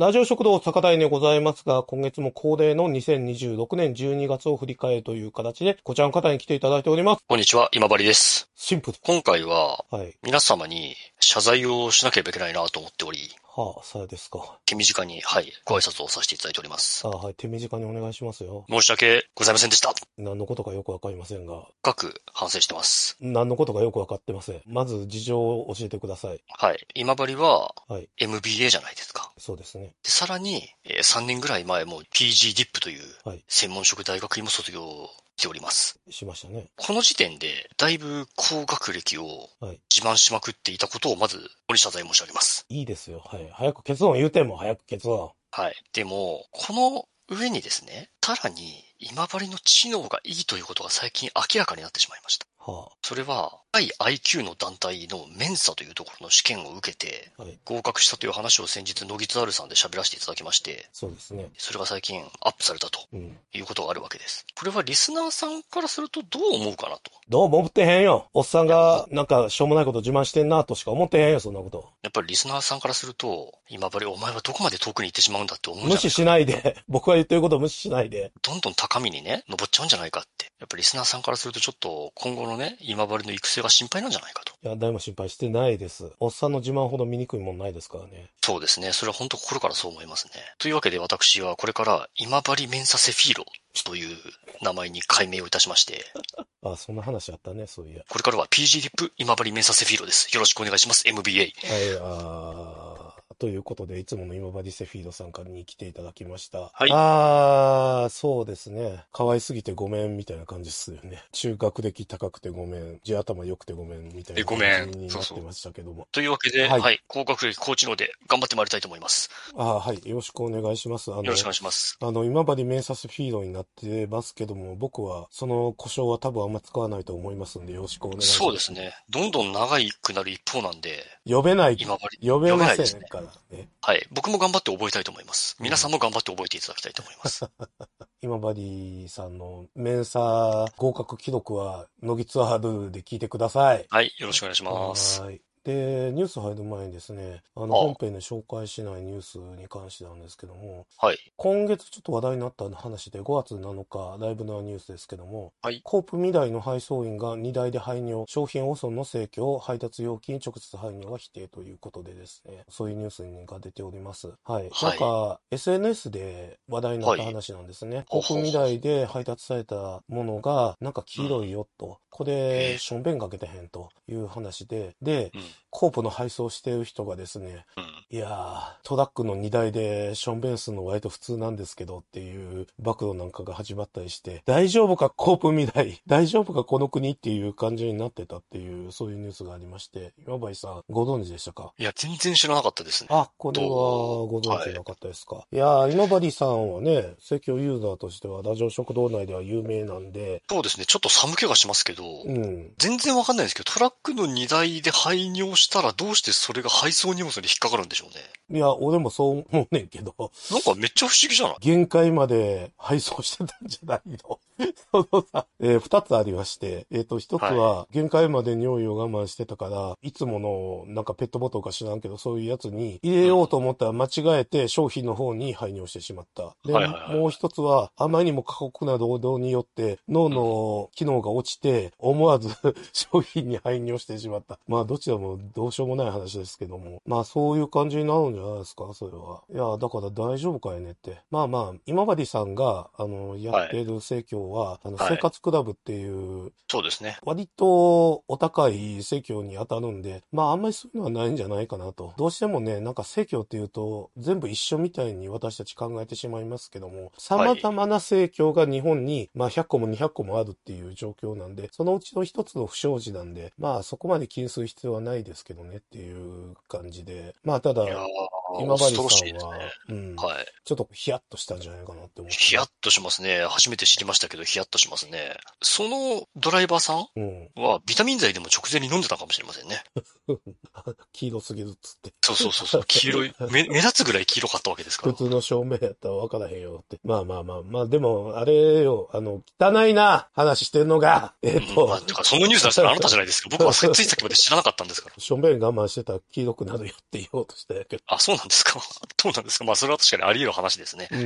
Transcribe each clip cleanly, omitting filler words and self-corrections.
ラジオ食堂酒台にございますが、今月も恒例の2026年12月を振り返るという形で、こちらの方に来ていただいております。 こんにちは、今治です。 シンプル。 今回は、 はい。 皆様に謝罪をしなければいけないなと思っており、 はあ、そうですか。 手短に、ご挨拶をさせていただいております。 はい、手短にお願いしますよ。 申し訳ございませんでした。 何のことかよくわかりませんが。 深く反省してます。 何のことかよくわかってません。まず事情を教えてください。 はい。今治は、 はい。 MBA じゃないですか。 そうですね。 でさらに、3年ぐらい前も PGDIP というはい。 専門職大学院も卒業しております。 しましたね。 この時点で、だいぶ高学歴をはい。 自慢しまくっていたことをまず、ご謝罪申し上げます。 いいですよ。はい。早く結論言うても早く結論。 はい。でも、この上にですね、さらに今治の知能がいいということが最近明らかになってしまいました。 はそれは、IIQ の団体のメンサというところの試験を受けて、 あ。はい。 合格したという話を先日、野木津あるさんで喋らせていただきまして、 そうですね。 それが最近アップされたとうん。 いうことがあるわけです。これはリスナーさんからするとどう思うかなと。 どうも思ってへんよ。おっさんがなんかしょうもないこと自慢してんなとしか思ってへんよ、そんなこと。 やっぱりリスナーさんからすると、今治お前はどこまで遠くに行ってしまうんだって思うんじゃないか。 無視しないで。僕が言ってることを無視しないで。 どんどん高みにね、登っちゃうんじゃないかって。やっぱりリスナーさんからするとちょっと今後のね、今治の育成が心配なんじゃないかと。 いや、誰も心配してないです。おっさんの自慢ほど醜いもんないですからね。 そうですね。それは本当心からそう思いますね。というわけで私はこれから今治メンサセフィーロという名前に改名をいたしまして、 あ、そんな話あったね、そういや。 これからは PGDIP 今治メンサセフィーロです。よろしくお願いします。MBA。 はい、ということで、いつもの今治セフィードさんからに来ていただきました。 はい。 そうですね。可愛すぎてごめんみたいな感じですよね。中学歴高くてごめん。地頭良くてごめんみたいな感じになってましたけども。 というわけで、 はい。 高学歴高知能で頑張ってまいりたいと思います。 はい。よろしくお願いします。 よろしくお願いします。 今治メンサスフィードになってますけども、僕はその故障は多分あんま使わないと思いますんで、よろしくお願いします。 そうですね。どんどん長くなる一方なんで。 呼べない。 今治。 呼べませんからね。 はい。僕も頑張って覚えたいと思います。皆さんも頑張って覚えていただきたいと思います。 今治さんのメンサ合格記録は、乃木ツアールで聞いてください。 はい。よろしくお願いします。 はい。で、ニュース入る前にですね、本編で紹介しないニュースに関してなんですけども、 はい。 今月ちょっと話題になった話で5月7日、ライブのニュースですけども、 はい。 コープ2台の配送員が2台で排尿、商品汚損の請求、配達容器に直接排尿が否定ということでですね、そういうニュースが出ております。はい。なんか、SNS で話題になった話なんですね。コープ2台で配達されたものが、なんか黄色いよと、これ、しょんべんかけてへんという話で、コープの配送してる人がですね、いやー、トラックの荷台でションベンするの割と普通なんですけどっていう暴露なんかが始まったりして、大丈夫かコープ未来、大丈夫かこの国っていう感じになってたっていう、そういうニュースがありまして、今治さんご存知でしたか？ いや、全然知らなかったですね。 あ、これはご存知なかったですか？いやー、今治さんはね、盛況ユーザーとしてはラジオ食堂内では有名なんで。 そうですね、ちょっと寒気がしますけど、全然わかんないですけど、トラックの荷台で排尿したらどうしてそれが配送荷物に引っかかるんでしょうね。 いや、俺もそう思うねんけど。 なんかめっちゃ不思議じゃない？ 限界まで配送してたんじゃないの？そのさ、二つありまして、一つは、限界まで尿意を我慢してたから、いつもの、なんかペットボトルか知らんけど、そういうやつに入れようと思ったら間違えて商品の方に排尿してしまった。で、もう一つは、あまりにも過酷な労働によって、脳の機能が落ちて、思わず商品に排尿してしまった。まあ、どちらもどうしようもない話ですけども。まあ、そういう感じになるんじゃないですか、それは。いや、だから大丈夫かいねって。まあまあ、今治さんが、やっている生協は、生活クラブっていう、 そうですね。 割とお高い生協に当たるんで、まああんまりそういうのはないんじゃないかなと。どうしてもね、なんか生協っていうと、全部一緒みたいに私たち考えてしまいますけども、様々な生協が日本に、まあ100個も200個もあるっていう状況なんで、そのうちの一つの不祥事なんで、まあそこまで気にする必要はないですけどねっていう感じで。まあただ、今治さんは、ちょっとヒヤッとしたんじゃないかなって思って。 ヒヤッとしますね。初めて知りましたけど、ヒヤッとしますね。そのドライバーさんは、ビタミン剤でも直前に飲んでたかもしれませんね。 黄色すぎるっつって。 そう。黄色い、目立つぐらい黄色かったわけですから。 普通の照明やったら分からへんよって。まあ、でも、あれよ、汚いな話してんのが、 まあ、てかそのニュース出したらあなたじゃないですか。僕はついさっきまで知らなかったんですから。 正面我慢してたら黄色くなるよって言おうとしたやけど。 あ、そうなんですかどうなんですかまあ、それは確かにあり得る話ですね。 うん。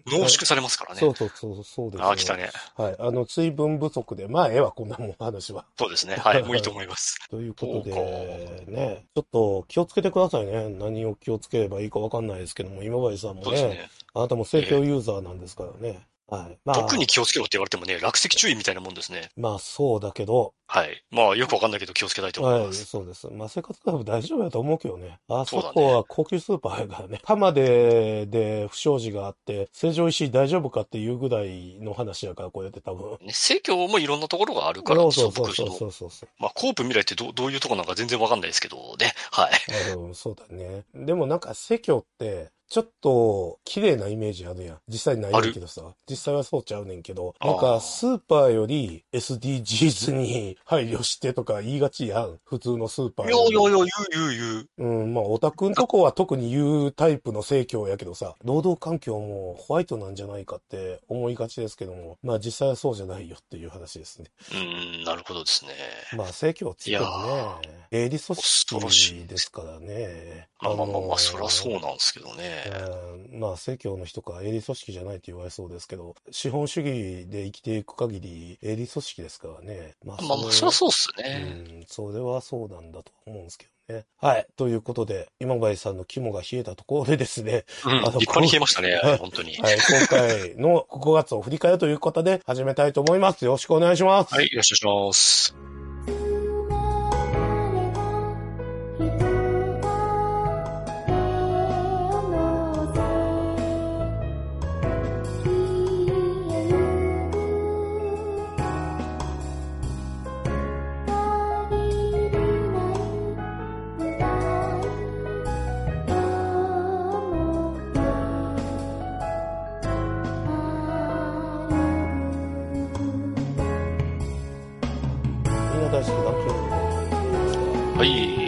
濃縮されますからね。 そうですね。 ああ、来たね。 はい。水分不足で、まあ、こんなもん、話は。 そうですね。はい。もういいと思います。 ということで、ね、ちょっと気をつけてくださいね。何を気をつければいいかわかんないですけども、今治さんもね、 そうですね。 あなたも盛況ユーザーなんですからね。はい。まあ、 特に気をつけろって言われてもね、落石注意みたいなもんですね。 まあ、そうだけど、 はい。まあ、よくわかんないけど気をつけたいと思いはい、 ます。 そうです。まあ、生活クラブ大丈夫だと思うけどね。あそそうだね。 こは高級スーパーやからね。玉で不祥事があって、成城石井大丈夫かっていうぐらいの話やから、こうやって多分。 ね、生協もいろんなところがあるからそうですよ、 そうそう僕の。 そうそうそう。 まあ、コープ未来ってどういうとこなんか全然わかんないですけどね。はい。 そうだね。でもなんか、生協って、ちょっと、綺麗なイメージあるやん。実際ないある。 ねんけどさ。実際はそうちゃうねんけど。 あなんか、 あ。 スーパーより SDGs に配慮してとか言いがちやん。普通のスーパーより。 言う。 うん、まあ、オタクんとこは特に言うタイプの生協やけどさ、労働環境もホワイトなんじゃないかって思いがちですけども、まあ実際はそうじゃないよっていう話ですね。 なるほどですね。 まあ、生協つってもね、営利組恐ろしい織ですからね。 まあ、そりゃそうなんですけどね。 まあ、生協の人か営利組織じゃないって言われそうですけど、資本主義で生きていく限り営利組織ですからね。 まあ、そりゃそうっすね。 それはそうなんだと思うんですけどね。はい。ということで、今治さんの肝が冷えたところでですね。 立派に冷えましたね、本当に。 はい。今回の5月を振り返るということで始めたいと思います。よろしくお願いします。 はい、よろしくお願いします。 大好きランキングのですが、 はい。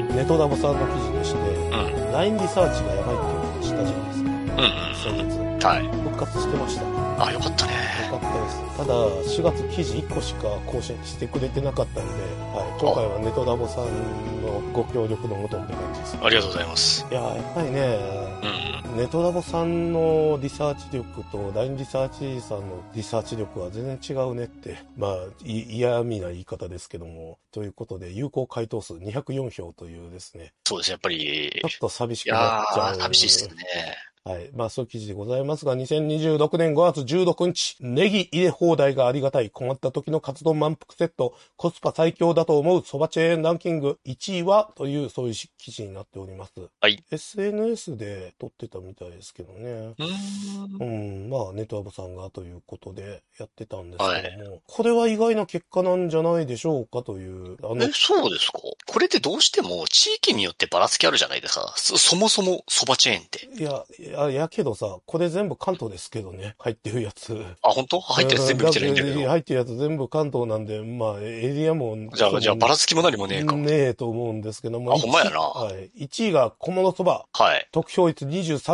ネトラボさんの記事でして、LINE リサーチがやばいっていうのを知ったじゃないですか。先月。 はい。 復活してました。 あ、よかったね。 よかったです。ただ、4月記事1個しか更新してくれてなかったんで、はい、今回はネトラボさんのご協力のもとって感じです。 ありがとうございます。 いや、やっぱりね、ネトラボさんのリサーチ力と LINE リサーチさんのリサーチ力は全然違うねって、まあ、嫌味な言い方ですけども、ということで、有効回答数204票というですね。 そうですね、やっぱり。 ちょっと寂しくなっちゃう。 寂しいですね。 はい。まあ、そういう記事でございますが、2026年5月16日、ネギ入れ放題がありがたい、困った時のカツ丼満腹セット、コスパ最強だと思う、そばチェーンランキング1位は、という、そういう記事になっております。 はい。 SNS で撮ってたみたいですけどね。まあ、ネトアボさんがということでやってたんですけども、これは意外な結果なんじゃないでしょうかという。 そうですか。これってどうしても地域によってばらつきあるじゃないですか。そもそもそばチェーンって。 やけどさ、これ全部関東ですけどね、入ってるやつ。 あ、本当？入ってるやつ全部見てないんだけど。 入ってるやつ全部関東なんで、まあ、エリアも。 じゃあ、ばらつきも何もねえか。 ねえと思うんですけども。 ほんまやな。 はい。1位が小物そば。 はい。 得票率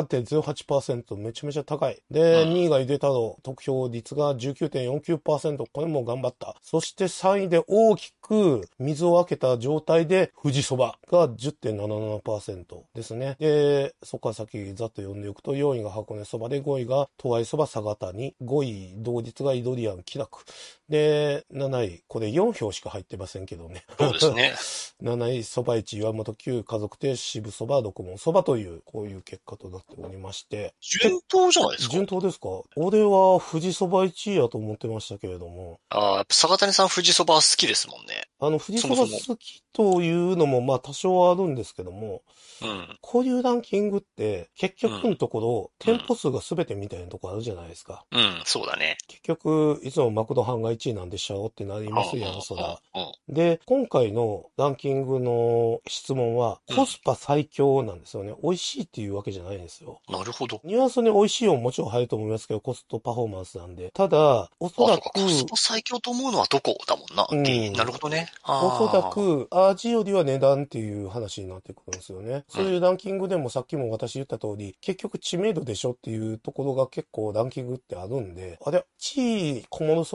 23.08%。めちゃめちゃ高い。で、2位がゆで太郎。得票率が 19.49%。これも頑張った。そして3位で大きく水を開けた状態で富士そばが 10.77% ですね。で、そこから先ざっと読んでおくと、4位が箱根そばで5位が東愛そば佐賀谷。5位同日がイドリアン気楽。で、7位、これ4票しか入ってませんけどね。 そうですね。 7位、そば一岩本九家族亭渋そば六門そばという、こういう結果となっておりまして。 順当じゃないですか。 順当ですか？俺は富士そば1位やと思ってましたけれども。 やっぱ坂谷さん富士そば好きですもんね。 富士そば好きというのもまあ多少はあるんですけども、こういうランキングって結局のところ、店舗数が全てみたいなところあるじゃないですか。 そうだね。 結局、いつもマクドハンが1位なんでしょうってなりますやん、そら。で、今回のランキングの質問は、コスパ最強なんですよね。美味しいっていうわけじゃないんですよ。 なるほど。 ニュアンスに美味しいももちろん入ると思いますけど、コストパフォーマンスなんで。ただ、おそらく。 コスパ最強と思うのはどこだもんな。なるほどね。 おそらく、味よりは値段っていう話になってくるんですよね。そういうランキングでもさっきも私言った通り、結局知名度でしょっていうところが結構ランキングってあるんで、1位小物そばっていう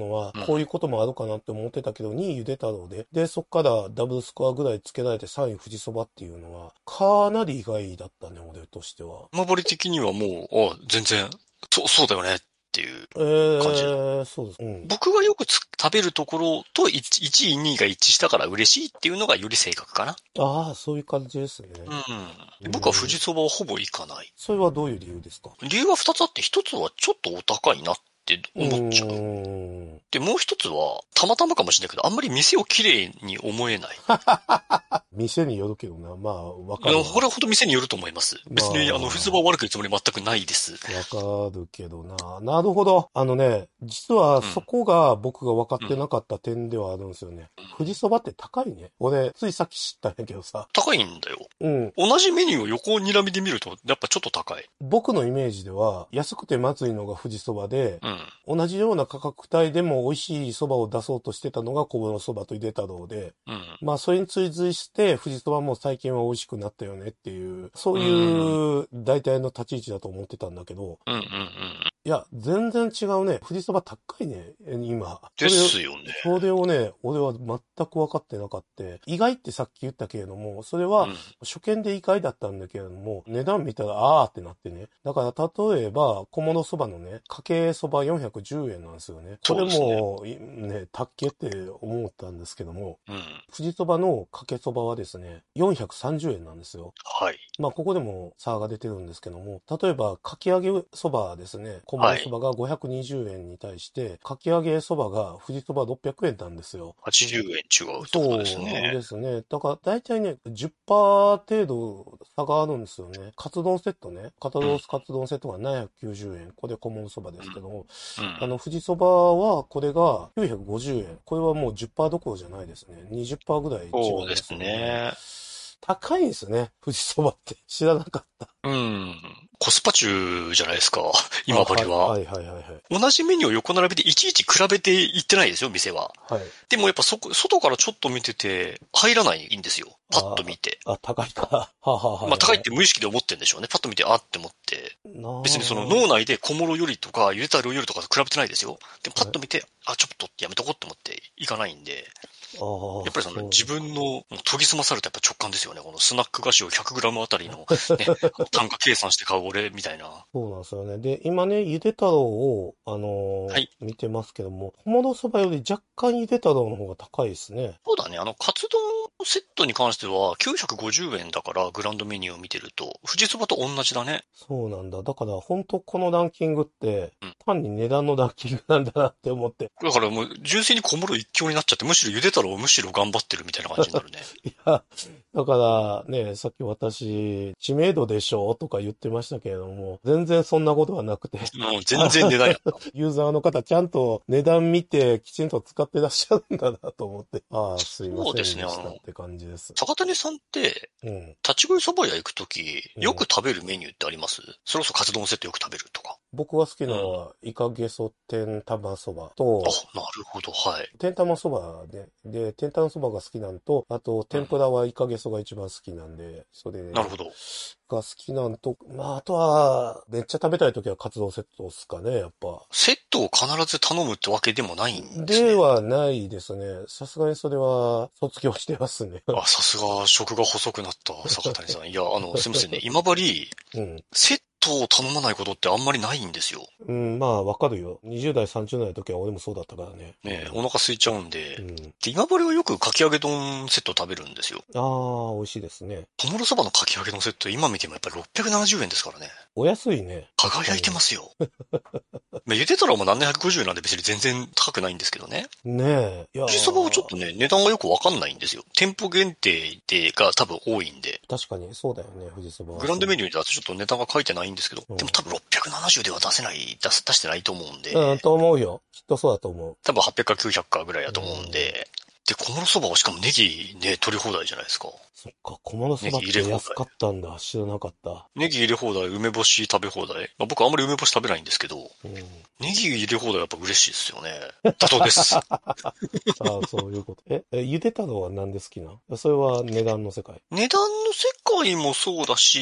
のは、こういうこともあるかなって思ってたけど、2位ゆで太郎で、で、そっからダブルスコアぐらいつけられて3位富士そばっていうのは、かなり意外だったね、俺としては。 今治的にはもう、全然、そうだよねっていう感じ。 そうです。うん、 僕がよく食べるところと1位、2位が一致したから嬉しいっていうのがより正確かな。 ああ、そういう感じですね。 僕は富士そばはほぼ行かない。 それはどういう理由ですか？ 理由は2つあって、1つはちょっとお高いなって思っちゃう。で、もう1つは、たまたまかもしれないけど、あんまり店を綺麗に思えない。 店によるけどな。まあ、わかる。 これはほんと店によると思います。別に、富士そばを悪く言うつもり全くないです。 わかるけどな。なるほど。実はそこが僕が分かってなかった点ではあるんですよね。富士そばって高いね。俺、ついさっき知ったんやけどさ。 高いんだよ。同じメニューを横にらみで見ると、やっぱちょっと高い。 僕のイメージでは、安くてまずいのが富士そばで、同じような価格帯でも美味しいそばを出そうとしてたのが小室そばとゆで太郎で、まあそれに追随して富士そばも最近は美味しくなったよねっていう、そういう大体の立ち位置だと思ってたんだけど、いや、全然違うね。富士そば高いね、今。 ですよね。 それをね、俺は全く分かってなかった。意外ってさっき言ったけれども、それは初見で意外だったんだけれども、値段見たらあーってなってね。だから例えば、小物そばのね、かけそば410円なんですよね。これも、ね、たっけって思ったんですけども、富士そばのかけそばはですね、430円なんですよ。 はい。 まあ、ここでも差が出てるんですけども、例えば、かき揚げそばですね、小物そばが520円に対して、かき揚げそばが富士そば600円なんですよ。 80円違うってことですね。 そうですね。だから、だいたいね、10%程度差があるんですよね。カツ丼セットね。カツ丼セットが790円。これ小物そばですけども、富士そばは、これが950円。これはもう10%どころじゃないですね。20%ぐらい違いますね。 そうですね。 高いんですね。富士そばって。知らなかった。 コスパ中じゃないですか。今治は。 はい。 同じメニューを横並びでいちいち比べていってないですよ、店は。 はい。 でもやっぱ外からちょっと見てて、入らないんですよ。パッと見て。 高いか。 まあ高いって無意識で思ってるんでしょうね。パッと見て、あって思って。別にその脳内で小諸よりとか、ゆで太郎よりとか比べてないですよ。で、パッと見て、ちょっとやめとこうって思っていかないんで。やっぱりその自分の研ぎ澄まされたやっぱ直感ですよね。このスナック菓子を 100g あたりの、ね、単価計算して買う俺みたいな。 そうなんですよね。で、今ね、ゆで太郎を、見てますけども、小諸そばより若干ゆで太郎の方が高いですね。 そうだね。カツ丼セットに関しては950円だから、グランドメニューを見てると、富士そばと同じだね。 そうなんだ。だから、本当このランキングって、単に値段のランキングなんだなって思って。 だからもう、純粋に小諸一強になっちゃって、むしろゆで太郎むしろ頑張ってるみたいな感じになるね。 いや、だからね、さっき私、知名度でしょとか言ってましたけれども、全然そんなことはなくて。 もう全然値段やった。 ユーザーの方、ちゃんと値段見て、きちんと使ってらっしゃるんだなと思って。すいませんでしたって感じです。 坂谷さんって、立ち食いそば屋行くとき、よく食べるメニューってあります？それこそカツ丼セットよく食べるとか。 僕が好きなのは、イカゲソ天玉そばと、 なるほど、はい。 天玉そばで、天玉そばが好きなんと、あと、天ぷらはイカゲソが一番好きなんで、それなるほど。 が好きなんと、まあ、あとは、めっちゃ食べたいときはカツ丼セットですかね、やっぱ。 セットを必ず頼むってわけでもないんですね。 ではないですね。さすがにそれは卒業してますね。 さすが食が細くなった坂谷さん。いや、すみませんね。今治、セットを頼まないことってあんまりないんですよ。 まあ、わかるよ。20代、30代の時は俺もそうだったからね。 ねえ、お腹空いちゃうんで。で、今治はよくかき揚げ丼セット食べるんですよ。 美味しいですね。 小諸そばのかき揚げ丼セット、今見てもやっぱり670円ですからね。 お安いね。 輝いてますよ。ゆで太郎も何年150円なんで別に全然高くないんですけどね。 ねえ。 富士そばはちょっとね、値段がよくわかんないんですよ。店舗限定が多分多いんで。 確かに、そうだよね、富士そばは。 グランドメニューだとちょっと値段が書いてないんですけど、でも多分670では出してないと思うんで。 と思うよ。きっとそうだと思う。 多分800か900かぐらいだと思うんで。で、小諸そばはしかもネギね、取り放題じゃないですか。 そっか、小諸そばって安かったんだ。知らなかった。 ネギ入れ放題、梅干し食べ放題。僕あんまり梅干し食べないんですけど、ネギ入れ放題やっぱ嬉しいですよね。妥当です。 そういうこと。ゆで太郎は何で好きな？それは値段の世界。 値段の世界もそうだし、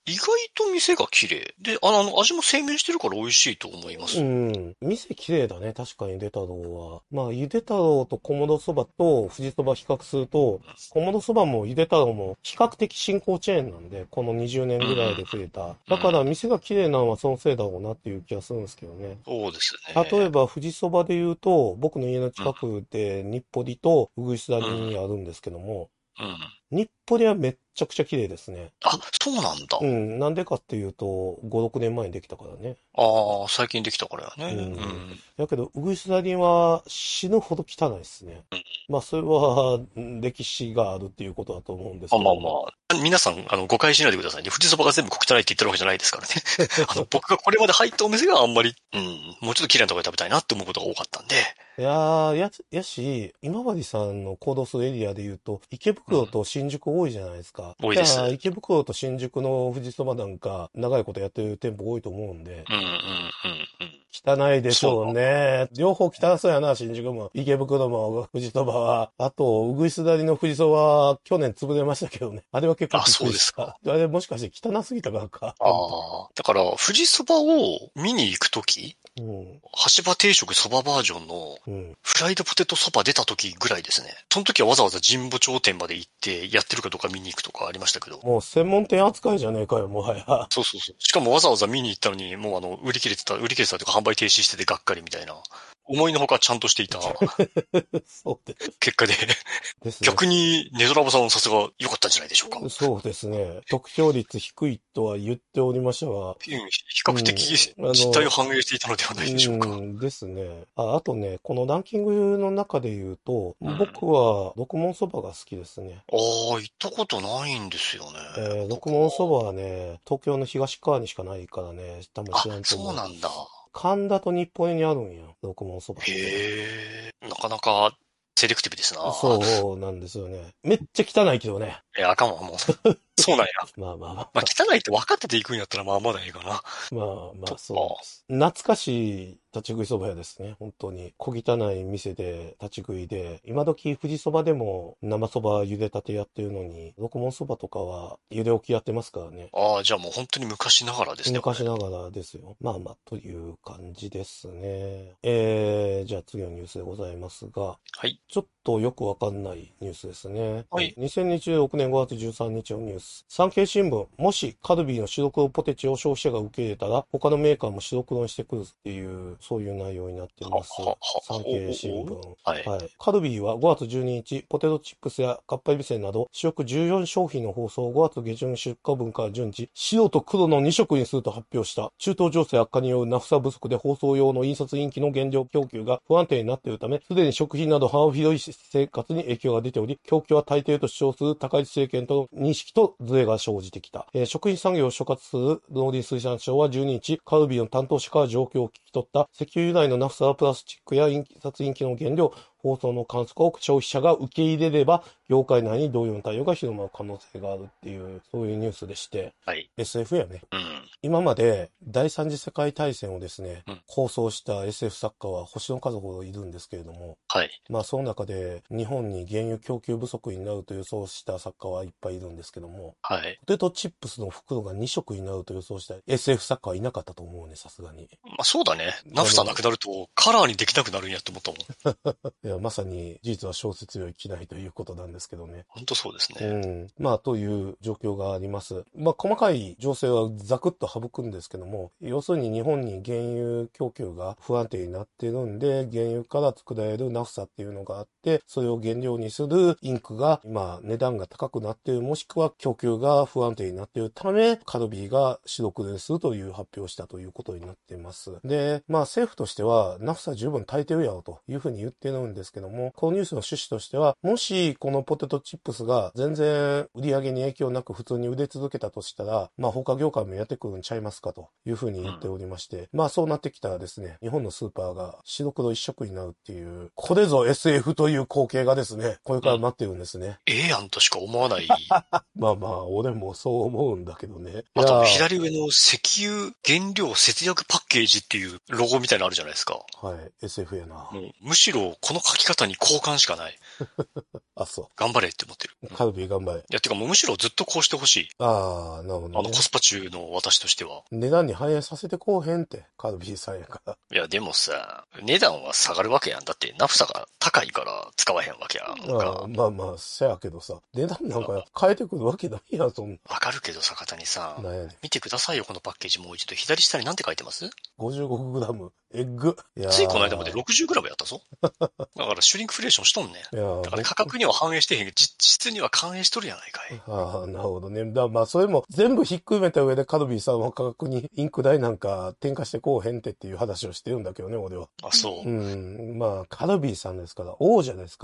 意外と店が綺麗。で、味も製麺してるから美味しいと思います。 うん。店綺麗だね。確かにゆで太郎は。まあ、ゆで太郎と小諸そばと富士そば比較すると、小諸そばもゆで太郎も比較的新興チェーンなんで、この20年ぐらいで増えた。だから店が綺麗なのはそのせいだろうなっていう気がするんですけどね。 そうです例えね。 ば富士そばで言うと、僕の家の近くで日暮里とうぐいす谷にあるんですけども、 うん。 日暮里はめっちゃくちゃ綺麗ですね。 あ、そうなんだ。 うん。なんでかっていうと、5、6年前にできたからね。 ああ、最近できたからやね。 うん。 うん。 だけど、ウグイス谷は死ぬほど汚いですね。まあ、それは、歴史があるっていうことだと思うんですあ、 けども。 まあまあ。皆さん、誤解しないでくださいね。富士そばが全部汚いって言ってるわけじゃないですからね。僕がこれまで入ったお店があんまり、もうちょっと綺麗なところで食べたいなって思うことが多かったんで。 いやー、やし、今治さんの行動するエリアで言うと、池袋と新宿多いじゃないですか。 多いです。 じゃあ、池袋と新宿の富士そばなんか、長いことやってる店舗多いと思うんで。 うんうんうんうん。 汚いでしょうね。両方汚そうやな、新宿も。池袋も富士そばは。あと、うぐいす谷の富士そばは去年潰れましたけどね。あれは結構びっくりした。あれもしかして汚すぎたからか。 ああ。だから、富士そばを見に行くとき、 うん。 橋場定食そばバージョンの、 うん。 フライドポテトそば出た時ぐらいですね。その時はわざわざ神保町店まで行って、やってるかどうか見に行くとかありましたけど。 もう専門店扱いじゃねえかよ、もはや。 そうそうそう。しかもわざわざ見に行ったのに、もう売り切れてたというか販売停止しててがっかりみたいな。思いのほかちゃんとしていたそうで結果でですね。 逆にネドラボさんさすが良かったんじゃないでしょうか。 そうですね。得票率低いとは言っておりましたが、 比較的実態を反映していたのではないでしょうか。 ですね。あとね、このランキングの中で言うと、僕は六門そばが好きですね。 ああ、行ったことないんですよね。 六門そばはね、東京の東側にしかないからね、多分知らんと思う。 そうなんだ。 神田と日暮里にあるんや、六門そばって。 へえ、なかなかセレクティブですな。 そうなんですよね。めっちゃ汚いけどね。 あかんわ、もう。そうなんや。 まあまあまあ。 まあ、汚いって分かってて行くんやったらまあまだいいかな。 まあまあ、そうです。懐かしい立ち食いそば屋ですね。本当に。小汚い店で立ち食いで、今時富士そばでも生そば茹でたてやってるのに、六門そばとかは茹で置きやってますからね。 ああ、じゃあもう本当に昔ながらですね。 昔ながらですよ。まあまあ、という感じですね。じゃあ次のニュースでございますが、 はい。 ちょっとよくわかんないニュースですね。 はい。 2026年5月13日のニュース。産経新聞、もしカルビーの白黒ポテチを消費者が受け入れたら、他のメーカーも白黒にしてくるっていう、そういう内容になっています。産経新聞。 はい。 はい。カルビーは5月12日、ポテトチップスやかっぱえびせんなど、主力14商品の放送を5月下旬出荷分から順次、白と黒の2色にすると発表した。中東情勢悪化によるナフサ不足で放送用の印刷インキの原料供給が不安定になっているため、すでに食品など幅広い生活に影響が出ており、供給は大抵と主張する高市政権との認識とズレが生じてきた。食品産業を所轄する農林水産省は12日、カルビーの担当者から状況を聞き取った石油由来のナフサプラスチックや印刷インキの原料、放送の観測を消費者が受け入れれば、業界内に同様の対応が広まる可能性があるっていう、そういうニュースでして、 はい。 SF やね。 うん。 今まで第三次世界大戦をですね、 うん。 構想した SF 作家は星の数ほどいるんですけれども、 はい。 まあその中で日本に原油供給不足になると予想した作家はいっぱいいるんですけども、 はい。 ポテトチップスの袋が2色になると予想した SF 作家はいなかったと思うね、さすがに。 まあそうだね。ナフサなくなるとカラーにできなくなるんやって思ったもん。 いや、まさに事実は小説より着ないということなんですけどね。 本当そうですうね。 ん。まあ、という状況があります。まあ、細かい情勢はザクッと省くんですけども、要するに日本に原油供給が不安定になっているんで、原油から作られるナフサっていうのがあって、それを原料にするインクが今値段が高くなっている、もしくは供給が不安定になっているため、カルビーが白黒にするという発表をしたということになっています。で、まあ政府としてはナフサ十分足りてるやろというふうに言ってるんですけども、このニュースの趣旨としては、もしこのポテトチップスが全然売り上げに影響なく普通に売れ続けたとしたら、まあ他業界もやってくるんちゃいますかというふうに言っておりまして、まあそうなってきたらですね、日本のスーパーが白黒一色になるっていう、これぞ SF という光景がですね、これから待ってるんですね。 ええやんとしか思わない。 まあまあ、俺もそう思うんだけどね。 あと左上の石油原料節約パッケージっていうロゴみたいなのあるじゃないですか。 はい、SF やな。 もうむしろこの書き方に好感しかない。 あ、そう。 頑張れって思ってる。 カルビー頑張れ。いや、てかもうむしろずっとこうしてほしい。 ああ、なるほど、 コスパ中の私としては。 値段に反映させてこうへんって、カルビーさんやから。 いや、でもさ、値段は下がるわけやん。だってナフサが高いから使わへんわけやんか。 まあまあ、せやけどさ、値段なんか変えてくるわけないやん、そんな。 わかるけど、坂谷さん。 なんやねん。 見てくださいよ、このパッケージもう一度。左下に何て書いてます 55g、エッグ。 ついこの間まで 60g やったぞ。だからシュリンクフレーションしとんねん。だから価格には反映してへんけど、実質には反映しとるやないかい。 ああ、なるほどね。まあ、それも全部ひっくるめた上でカルビーさんは価格にインク代なんか転嫁してこうへんっていう話をしてるんだけどね、俺は。 あ、そう。 まあ、カルビーさんですから、王者ですから。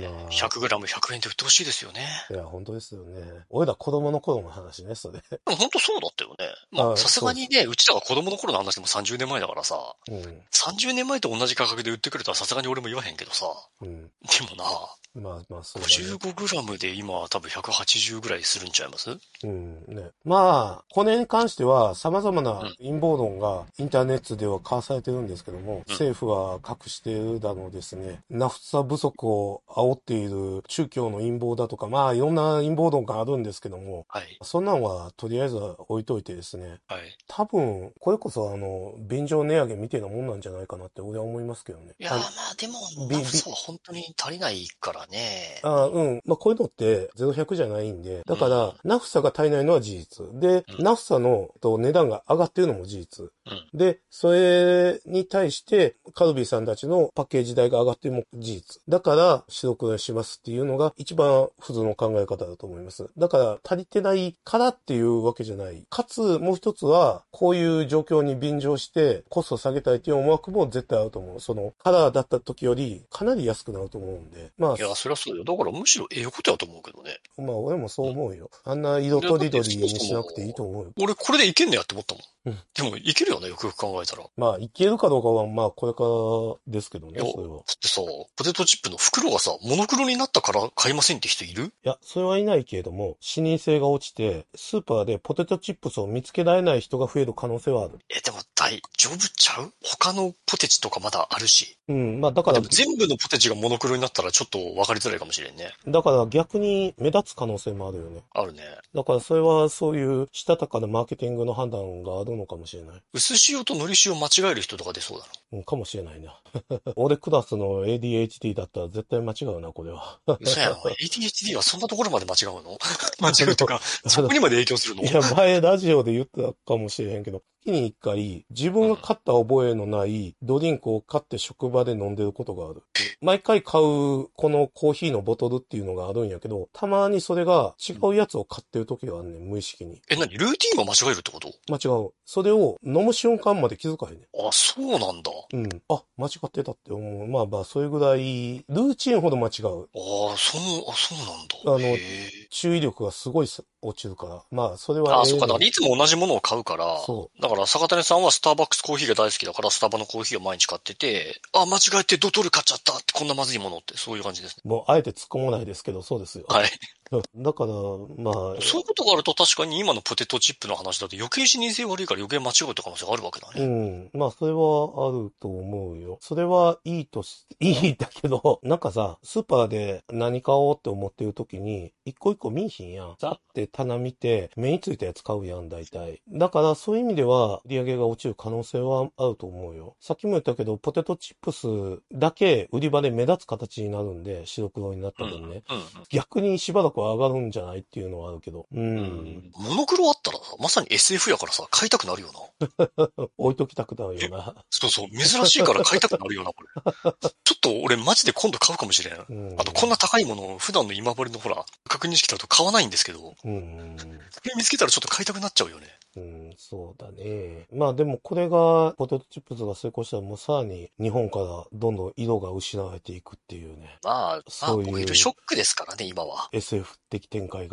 100g100 円で売ってほしいですよね。 いや、本当ですよね。俺ら子供の頃の話ね、それ。 でも本当そうだったよね。まあ、さすがにね、うちらが子供の頃の話でも30年前だからさ、30年前と同じ価格で売ってくれたらさすがに俺も言わへんけどさ、でもな、 まあそうだね。55g で今は多分180ぐらいするんちゃいます？ ね。まあ、これに関しては様々な陰謀論がインターネットでは交わされてるんですけども、政府は隠しているだのですね、ナフサ不足を煽っている宗教の陰謀だとか、まあいろんな陰謀論があるんですけども、そんなんはとりあえず置いといてですね、多分、これこそ便乗値上げみたいなもんなんじゃないかなって俺は思いますけどね。 いやまあでも、ナフサは本当に足りないからね。 まあこういうのって0100じゃないんで、だから、ナフサが足りないのは事実。で、ナフサの値段が上がってるのも事実。で、それに対して、カルビーさんたちのパッケージ代が上がってるのも事実。だから、白黒にしますっていうのが一番普通の考え方だと思います。だから、足りてないからっていうわけじゃない。かつ、もう一つは、こういう状況に便乗して、コストを下げたいっていう思惑も絶対あると思う。その、カラーだった時より、かなり安くなると思うんで。まあ。 いや、そりゃそうよ。だからむしろええことやと思うけどね。 まあ、俺もそう思うよ。あんな色とりどりにしなくていいと思うよ。 俺、これでいけんねやって思ったもん。でも、いけるよね、よくよく考えたら。 まあ、いけるかどうかは、まあ、これからですけどね、それは。 だってさ、ポテトチップの袋がさ、モノクロになったから買いませんって人いる？ いや、それはいないけれども、視認性が落ちて、スーパーでポテトチップスを見つけられない人が増える可能性はある。 でも大丈夫ちゃう？他のポテチとかまだあるし。 まあだから。 でも全部のポテチがモノクロになったらちょっと分かりづらいかもしれんね。 だから逆に目立つ可能性もあるよね。 あるね。 だからそれはそういうしたたかなマーケティングの判断があるのかもしれない。 薄塩と海苔塩間違える人とか出そうだな。かもしれないな。俺クラスの ADHD だったら絶対間違うな、これは。 嘘やん。ADHD はそんなところまで間違うの？間違うとか、そこにまで影響するの？ いや、前ラジオで言ったかもしれへんけど、月に一回、自分が買った覚えのないドリンクを買って職場で飲んでることがある。毎回買うこのコーヒーのボトルっていうのがあるんやけど、たまにそれが違うやつを買ってる時があるねん、無意識に。 何？ルーティンも間違えるってこと？ 間違う。それを飲む瞬間まで気づかへんねん。 あ、そうなんだ。 あ、間違ってたって思う。まあまあ、それぐらい、ルーチンほど間違う。 そうなんだ。 注意力がすごい落ちるから。まあ、それは。 そうか。だからいつも同じものを買うから。そう。だから、坂谷さんはスターバックスコーヒーが大好きだから、スタバのコーヒーを毎日買ってて、間違えてドトール買っちゃったってこんなまずいものって、そういう感じですね。 もう、あえて突っ込まないですけど、そうですよ。 はい。 だから、まあ。 そういうことがあると確かに今のポテトチップの話だと余計視認性悪いから余計間違うって可能性があるわけだね。 まあ、それはあると思うよ。それはいいんだけど、なんかさ、スーパーで何買おうって思ってる時に、一個一個見んひんやん。ザって棚見て、目についたやつ買うやん、大体。だから、そういう意味では、売り上げが落ちる可能性はあると思うよ。さっきも言ったけど、ポテトチップスだけ売り場で目立つ形になるんで、白黒になった分ね。逆にしばらくは上がるんじゃないっていうのはあるけど。 モノクロあったらさ、まさに SF やからさ、買いたくなるよな。置いときたくなるよな。 そうそう、珍しいから買いたくなるよな、これ。ちょっと俺マジで今度買うかもしれん。あとこんな高いものを普段の今治のほら、確認式だと買わないんですけど。これ見つけたらちょっと買いたくなっちゃうよね。 そうだね。まあでもこれが、ポテトチップスが成功したらもうさらに日本からどんどん色が失われていくっていうね。 そういう。オイルショックですからね、今は。 SF 的展開がね。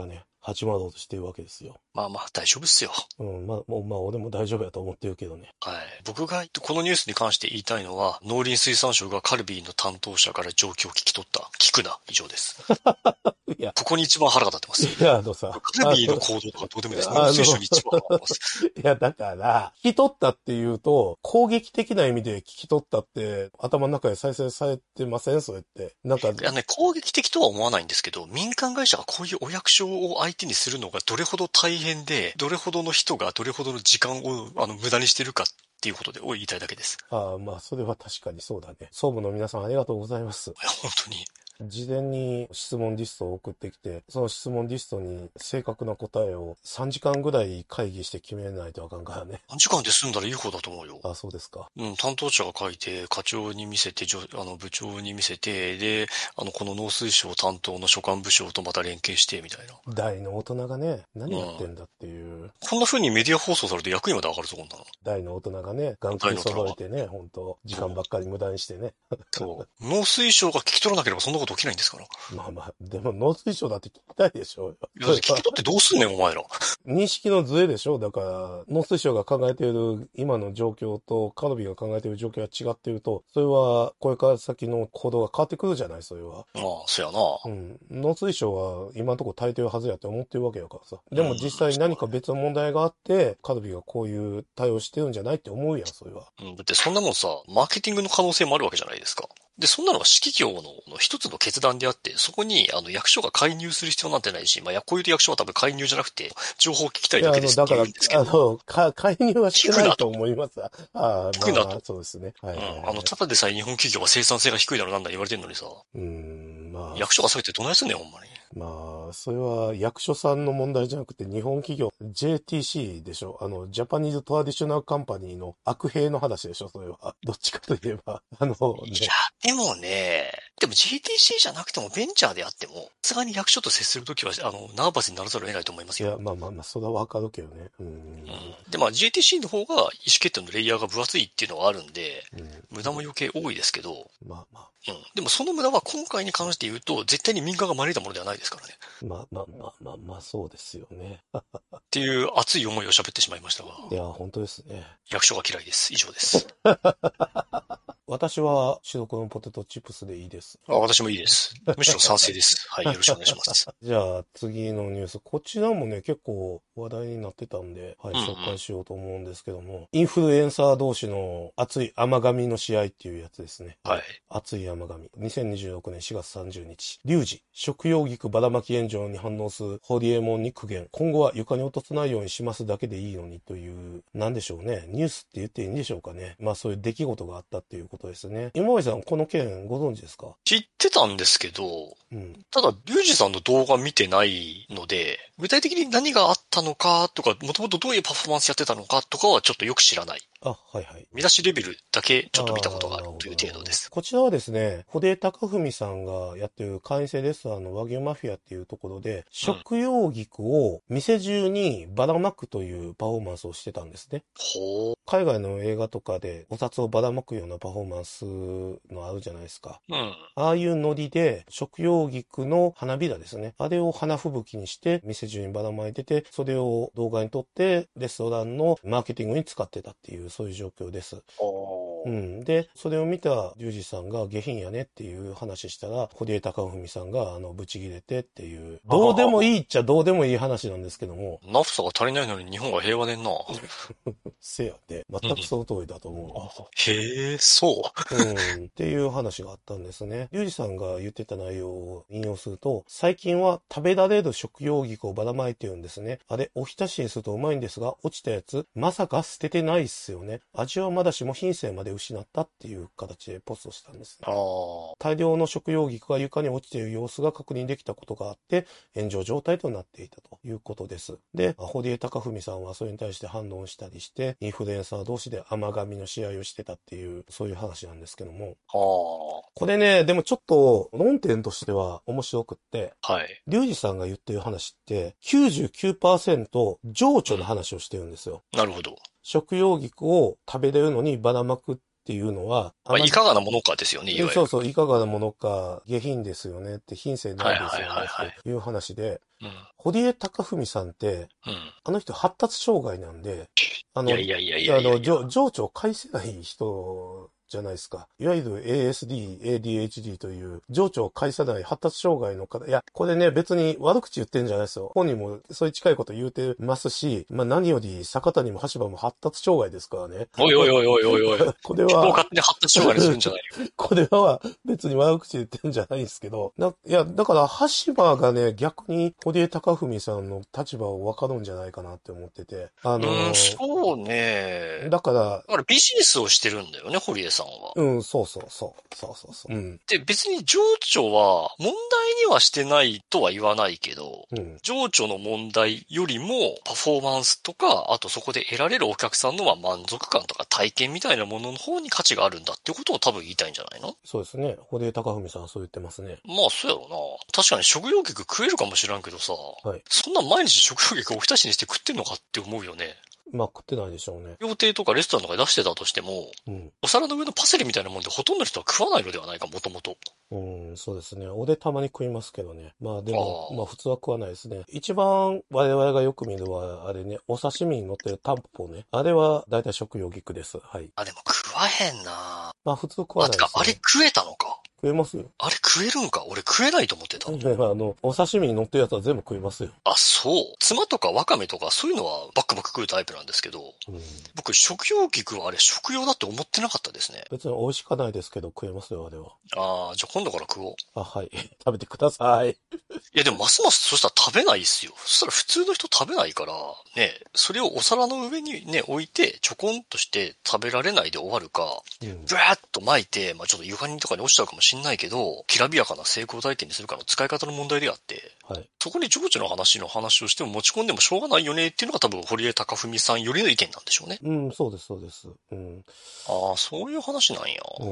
始まろうとしてるわけですよ。 まあまあ、大丈夫っすよ。 うん、まあ俺も大丈夫やと思ってるけどね。 はい。僕がこのニュースに関して言いたいのは、農林水産省がカルビーの担当者から状況を聞き取った。聞くな。以上です。 いや、 ここに一番腹が立ってます。 いや、さ、 カルビーの行動とかどうでもいいです。農水省に一番腹が立ってます。 いや、だから、聞き取ったっていうと、攻撃的な意味で聞き取ったって、頭の中で再生されてませんそれって。なんか。 いやね、攻撃的とは思わないんですけど、民間会社がこういうお役所を相手にするのがどれほど大変で、どれほどの人がどれほどの時間を無駄にしてるかっていうことで言いたいだけです。 ああ、まあ、それは確かにそうだね。総務の皆さんありがとうございます。 いや、本当に。 事前に質問リストを送ってきて、その質問リストに正確な答えを3時間ぐらい会議して決めないとあかんからね。 3時間で済んだらいい方だと思うよ。 あ、そうですか。 うん、担当者が書いて、課長に見せて、部長に見せて、で、この農水省担当の所管部省とまた連携して、みたいな。 大の大人がね、何やってんだっていう。 こんな風にメディア放送されて役員まで上がるぞ、こんなの。 大の大人がね、眼球揃えてね、本当時間ばっかり無駄にしてね。 そう。農水省が聞き取らなければそんなこと起きないんですから。 まあまあ、でも農水省だって聞きたいでしょうよ。 いや、だって聞き取ってどうすんねん、お前ら。 認識のズレでしょだから、農水省が考えている今の状況と、カルビが考えている状況が違っていると、それは、これから先の行動が変わってくるじゃない、それは。 まあ、そやな。 うん。農水省は今のところ耐えてるはずやって思ってるわけやからさ。でも実際何か別の問題があって、カルビがこういう対応してるんじゃないって思うやん、それは。 うん、だってそんなもんさ、マーケティングの可能性もあるわけじゃないですか。で、そんなのは指揮業の一つの決断であって、そこに役所が介入する必要なんてないし、まあ、こういう役所は多分介入じゃなくて、情報を聞きたいだけですって言うんですけど。 介入はしてないと思います。ああ、まあ、そうですね。はい、 ただでさえ日本企業は生産性が低いだろなんだ言われてんのにさ。まあ。役所がそうやってどないすんねん、ほんまに。 まあ、それは役所さんの問題じゃなくて日本企業、JTC でしょ。ジャパニーズトラディショナルカンパニーの悪兵の話でしょ、それは。どっちかといえば。 いや、でもね、JTC じゃなくてもベンチャーであっても、さすがに役所と接するときは、ナーバスにならざるを得ないと思いますよ。 いや、まあ、それはわかるけどね。 で、まあ JTC の方が意思決定のレイヤーが分厚いっていうのはあるんで、無駄も余計多いですけど、でもその無駄は今回に関して言うと、絶対に民間が招いたものではないですからね。 まあ、そうですよね。 っていう熱い思いを喋ってしまいましたが。 いや、本当ですね。 役所が嫌いです。以上です。 私は白黒のポテトチップスでいいです。 私もいいです。むしろ賛成です。はい、よろしくお願いします。 じゃあ次のニュース。こちらもね、結構話題になってたんで、はい、紹介しようと思うんですけども、インフルエンサー同士の熱い甘噛みの試合っていうやつですね。 はい。 熱い甘噛み。2026年4月30日。リュウジ、食用菊ばらまき炎上に反応するホリエモンに苦言。今後は床に落とさないようにしますだけでいいのにという、なんでしょうね。ニュースって言っていいんでしょうかね。まあそういう出来事があったっていうことですね。今森さん、この件ご存知ですか？ 知ってたんですけど、ただ、リュウジさんの動画見てないので、具体的に何があったのかとか、もともとどういうパフォーマンスやってたのかとかはちょっとよく知らない。 はいはい。 見出しレベルだけちょっと見たことがあるという程度です。 こちらはですね、堀江貴文さんがやってる会員制レストランの和牛マフィアっていうところで、食用菊を店中にばらまくというパフォーマンスをしてたんですね。海外の映画とかでお札をばらまくようなパフォーマンスのあるじゃないですか。ああいうノリで食用菊の花びらですね。あれを花吹雪にして店中にばらまいてて、それを動画に撮ってレストランのマーケティングに使ってたっていう、そういう状況です。で、それを見たリュウジさんが下品やねっていう話したら、堀江貴文さんがブチ切れてっていう、どうでもいいっちゃどうでもいい話なんですけども。 ナフサが足りないのに日本は平和でんな。 せやで、全くその通りだと思う。 へえ、そう。 っていう話があったんですね。リュウジさんが言ってた内容を引用すると、最近は食べられる食用菊をばらまいてるんですね。あれ、おひたしにするとうまいんですが、落ちたやつ、まさか捨ててないっすよね。味はまだしも品性まで失ったっていう形でポストしたんですね。大量の食用菊が床に落ちている様子が確認できたことがあって、炎上状態となっていたということです。で、堀江貴文さんはそれに対して反論したりして、インフルエンサー同士で甘噛みの試合をしてたっていう、そういう話なんですけども。これね、でもちょっと論点としては面白くって、リュウジさんが言ってる話って 99% 情緒の話をしてるんですよ。 なるほど。 食用菊を食べれるのにばらまくっっていうのは、 まあ、いかがなものかですよね、いわゆる。 そうそう、いかがなものか、下品ですよねって、品性ないですよねはいはいはいはい。 っていう話で、 うん。 堀江貴文さんって、 うん。 あの人発達障害なんで、 いやいやいやいやいやいや。 情緒を介せない人じゃないですか。いわゆる ASD、ADHD という情緒を介さない発達障害の方。いや、これね、別に悪口言ってんじゃないですよ。本人もそういう近いこと言うてますし、まあ何より坂谷も橋場も発達障害ですからね。 おいおいおいおいおいおい。 これは、 人を勝手に発達障害にするんじゃないよ。 これは別に悪口言ってんじゃないんですけど、いや、だから橋場がね、逆に堀江貴文さんの立場を分かるんじゃないかなって思ってて。 そうね。 だから、 だからビジネスをしてるんだよね、堀江さんは。 うん、そうそうそう。そうそうそう。うん。 で、別に情緒は問題にはしてないとは言わないけど、 うん。 情緒の問題よりもパフォーマンスとか、あとそこで得られるお客さんの満足感とか体験みたいなものの方に価値があるんだってことを多分言いたいんじゃないの？ そうですね。堀江貴文さんはそう言ってますね。 まあ、そうやろうな。確かに食用菊食えるかもしらんけどさ、 はい。 そんな毎日食用菊おひたしにして食ってんのかって思うよね。 まあ食ってないでしょうね。 料亭とかレストランとかで出してたとしても、 うん。 お皿の上のパセリみたいなもんでほとんどの人は食わないのではないか、もともと。 うん、そうですね。俺たまに食いますけどね。まあでも、 ああ。 まあ普通は食わないですね。一番我々がよく見るは、あれね、お刺身に乗ってるタンポポね。あれはだいたい食用菊です。はい。 あ、でも食わへんな。 まあ普通食あ、てか、 わないですね。 あれ食えたのか。 食えますよ。 あれ食えるんか。俺食えないと思ってた。 お刺身に乗ってるやつは全部食いますよ。 あ、そう。ツマとかワカメとかそういうのはバックバック食うタイプなんですけど、 うん。 僕食用菊はあれ食用だって思ってなかったですね。 別に美味しかないですけど食えますよ、あれは。 ああ、じゃあ今度から食おう。 あ、はい。食べてください。 いやでもますますそしたら食べないっすよ。そしたら普通の人食べないから、ね、それをお皿の上にね、置いて、ちょこんとして食べられないで終わるか、 うん。 ブワーッと巻いて、まあちょっと床にとかに落ちちゃうかもしんないけど、きらびやかな成功体験にするかの使い方の問題であって、 はい。 そこに情緒の話をしても持ち込んでもしょうがないよねっていうのが多分堀江貴文さんよりの意見なんでしょうね。 うん、そうです、そうです。うん。 ああ、そういう話なんや。 うん。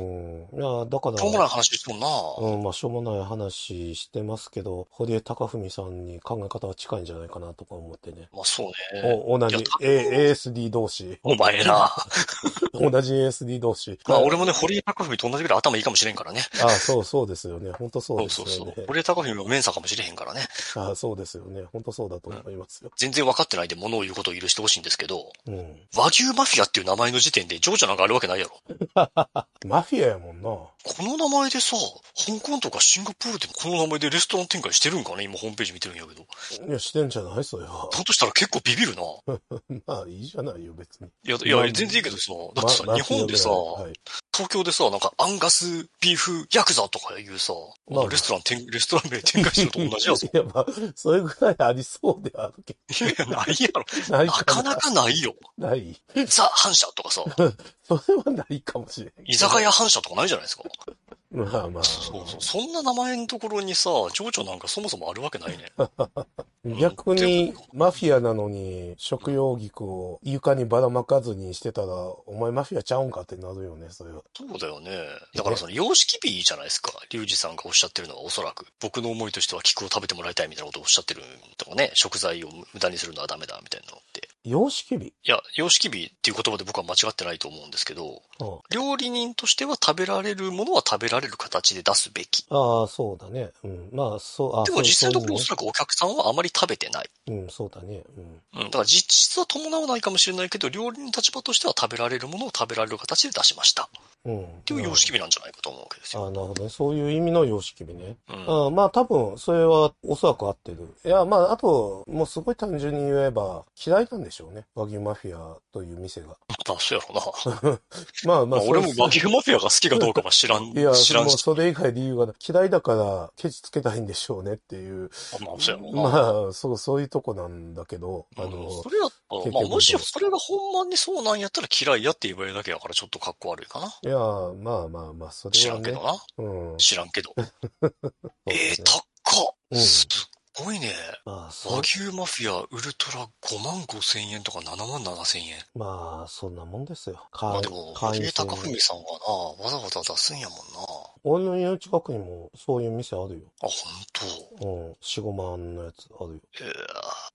いや、だから、 しょうもない話してもんな。 うん、まあ、しょうもない話してますけど、堀江貴文さんに考え方は近いんじゃないかなとか思ってね。 まあそうね。いや、 同じ、ASD 同士。 お前な。 同じ ASD 同士。 まあ俺もね、堀江貴文と同じぐらい頭いいかもしれんからね。 あ、そうですよね。本当そうですよね。 そうそうそう。堀江貴文もメンサかもしれへんからね。 あ、そうですよね。本当そうだとうん。 思いますよ。 全然分かってないで物を言うことを許してほしいんですけど、 うん。 和牛マフィアっていう名前の時点で情緒なんかあるわけないやろ。 マフィアやもんな。 この名前でさ、香港とかシンガポールでもこの名前でレストラン展開してるんかね？今ホームページ見てるんやけど。 いや、してんじゃないそれは。 だとしたら結構ビビるな。 まあ、いいじゃないよ、別に。 全然いいけどさ、だってさ、日本でさ、 はい。 東京でさ、なんかアンガスビーフヤクザとかいうさ、 まあレストラン名展開してると同じやぞ。 いや、まあ、それぐらいありそうであるけいや、ないやろ。 ど。ないなかな。 かなかないよ。 ない。 ザ・反社とかさ、 それはないかもしれん。 居酒屋反社とかないじゃないですか。 まあまあ。 そうそう。そんな名前のところにさ、情緒なんかそもそもあるわけないね。 逆に、マフィアなのに、食用菊を床にばらまかずにしてたら、お前マフィアちゃうんかってなるよね、それは。 そうだよね。だからその様式美じゃないですか。リュウジさんがおっしゃってるのはおそらく。僕の思いとしては菊を食べてもらいたいみたいなことをおっしゃってるとかね。食材を無駄にするのはダメだみたいなのって。 様式美。 いや、様式美っていう言葉で僕は間違ってないと思うんですけど、 あ料理人としては食べられるものは食べられる形で出すべき。 あ、そうだね。うん。まあ、 でも実際のところおそそらくお客さんはあまり食べてない。 ういうね。うん、そうだね。 だから実質は伴わないかもしれないけど、料理人の立場としては食べられるものを食べられる形で出しました。 うん。 っていう様式美なんじゃないかと思うわけですよ。 なるほどね。そういう意味の様式美ね。 うん。 まあ多分、それはおそらく合ってる。いや、まああと、もうすごい単純に言えば、嫌いなんでしょうね。和牛マフィアという店が。 まあ、そうやろな。 まあまあ、 俺も和牛マフィアが好きかどうかは知らん、 いや、もう知らんし。 それ以外理由がない嫌いだからケチつけたいんでしょうねっていう。 まあ、そうやろな。 まあ、そういうとこなんだけど、 それやったら、 結局まあ、もしそれがほんまにそうなんやったら嫌いやって言えばいいだけやからちょっと格好悪いかな。 いや、まあ、それはね。 知らんけどな。 うん。 知らんけど。 そうですね。 高っ。 うん。 すっごいね。 まあ、 和牛マフィアウルトラ5万5千円とか7万7千円。 まあ、そんなもんですよ。 まあでも、堀江貴文さんはな、わざわざ出すんやもんな。 俺の家の近くにもそういう店あるよ。 あ、ほんと。 うん。4、5万のやつあるよ。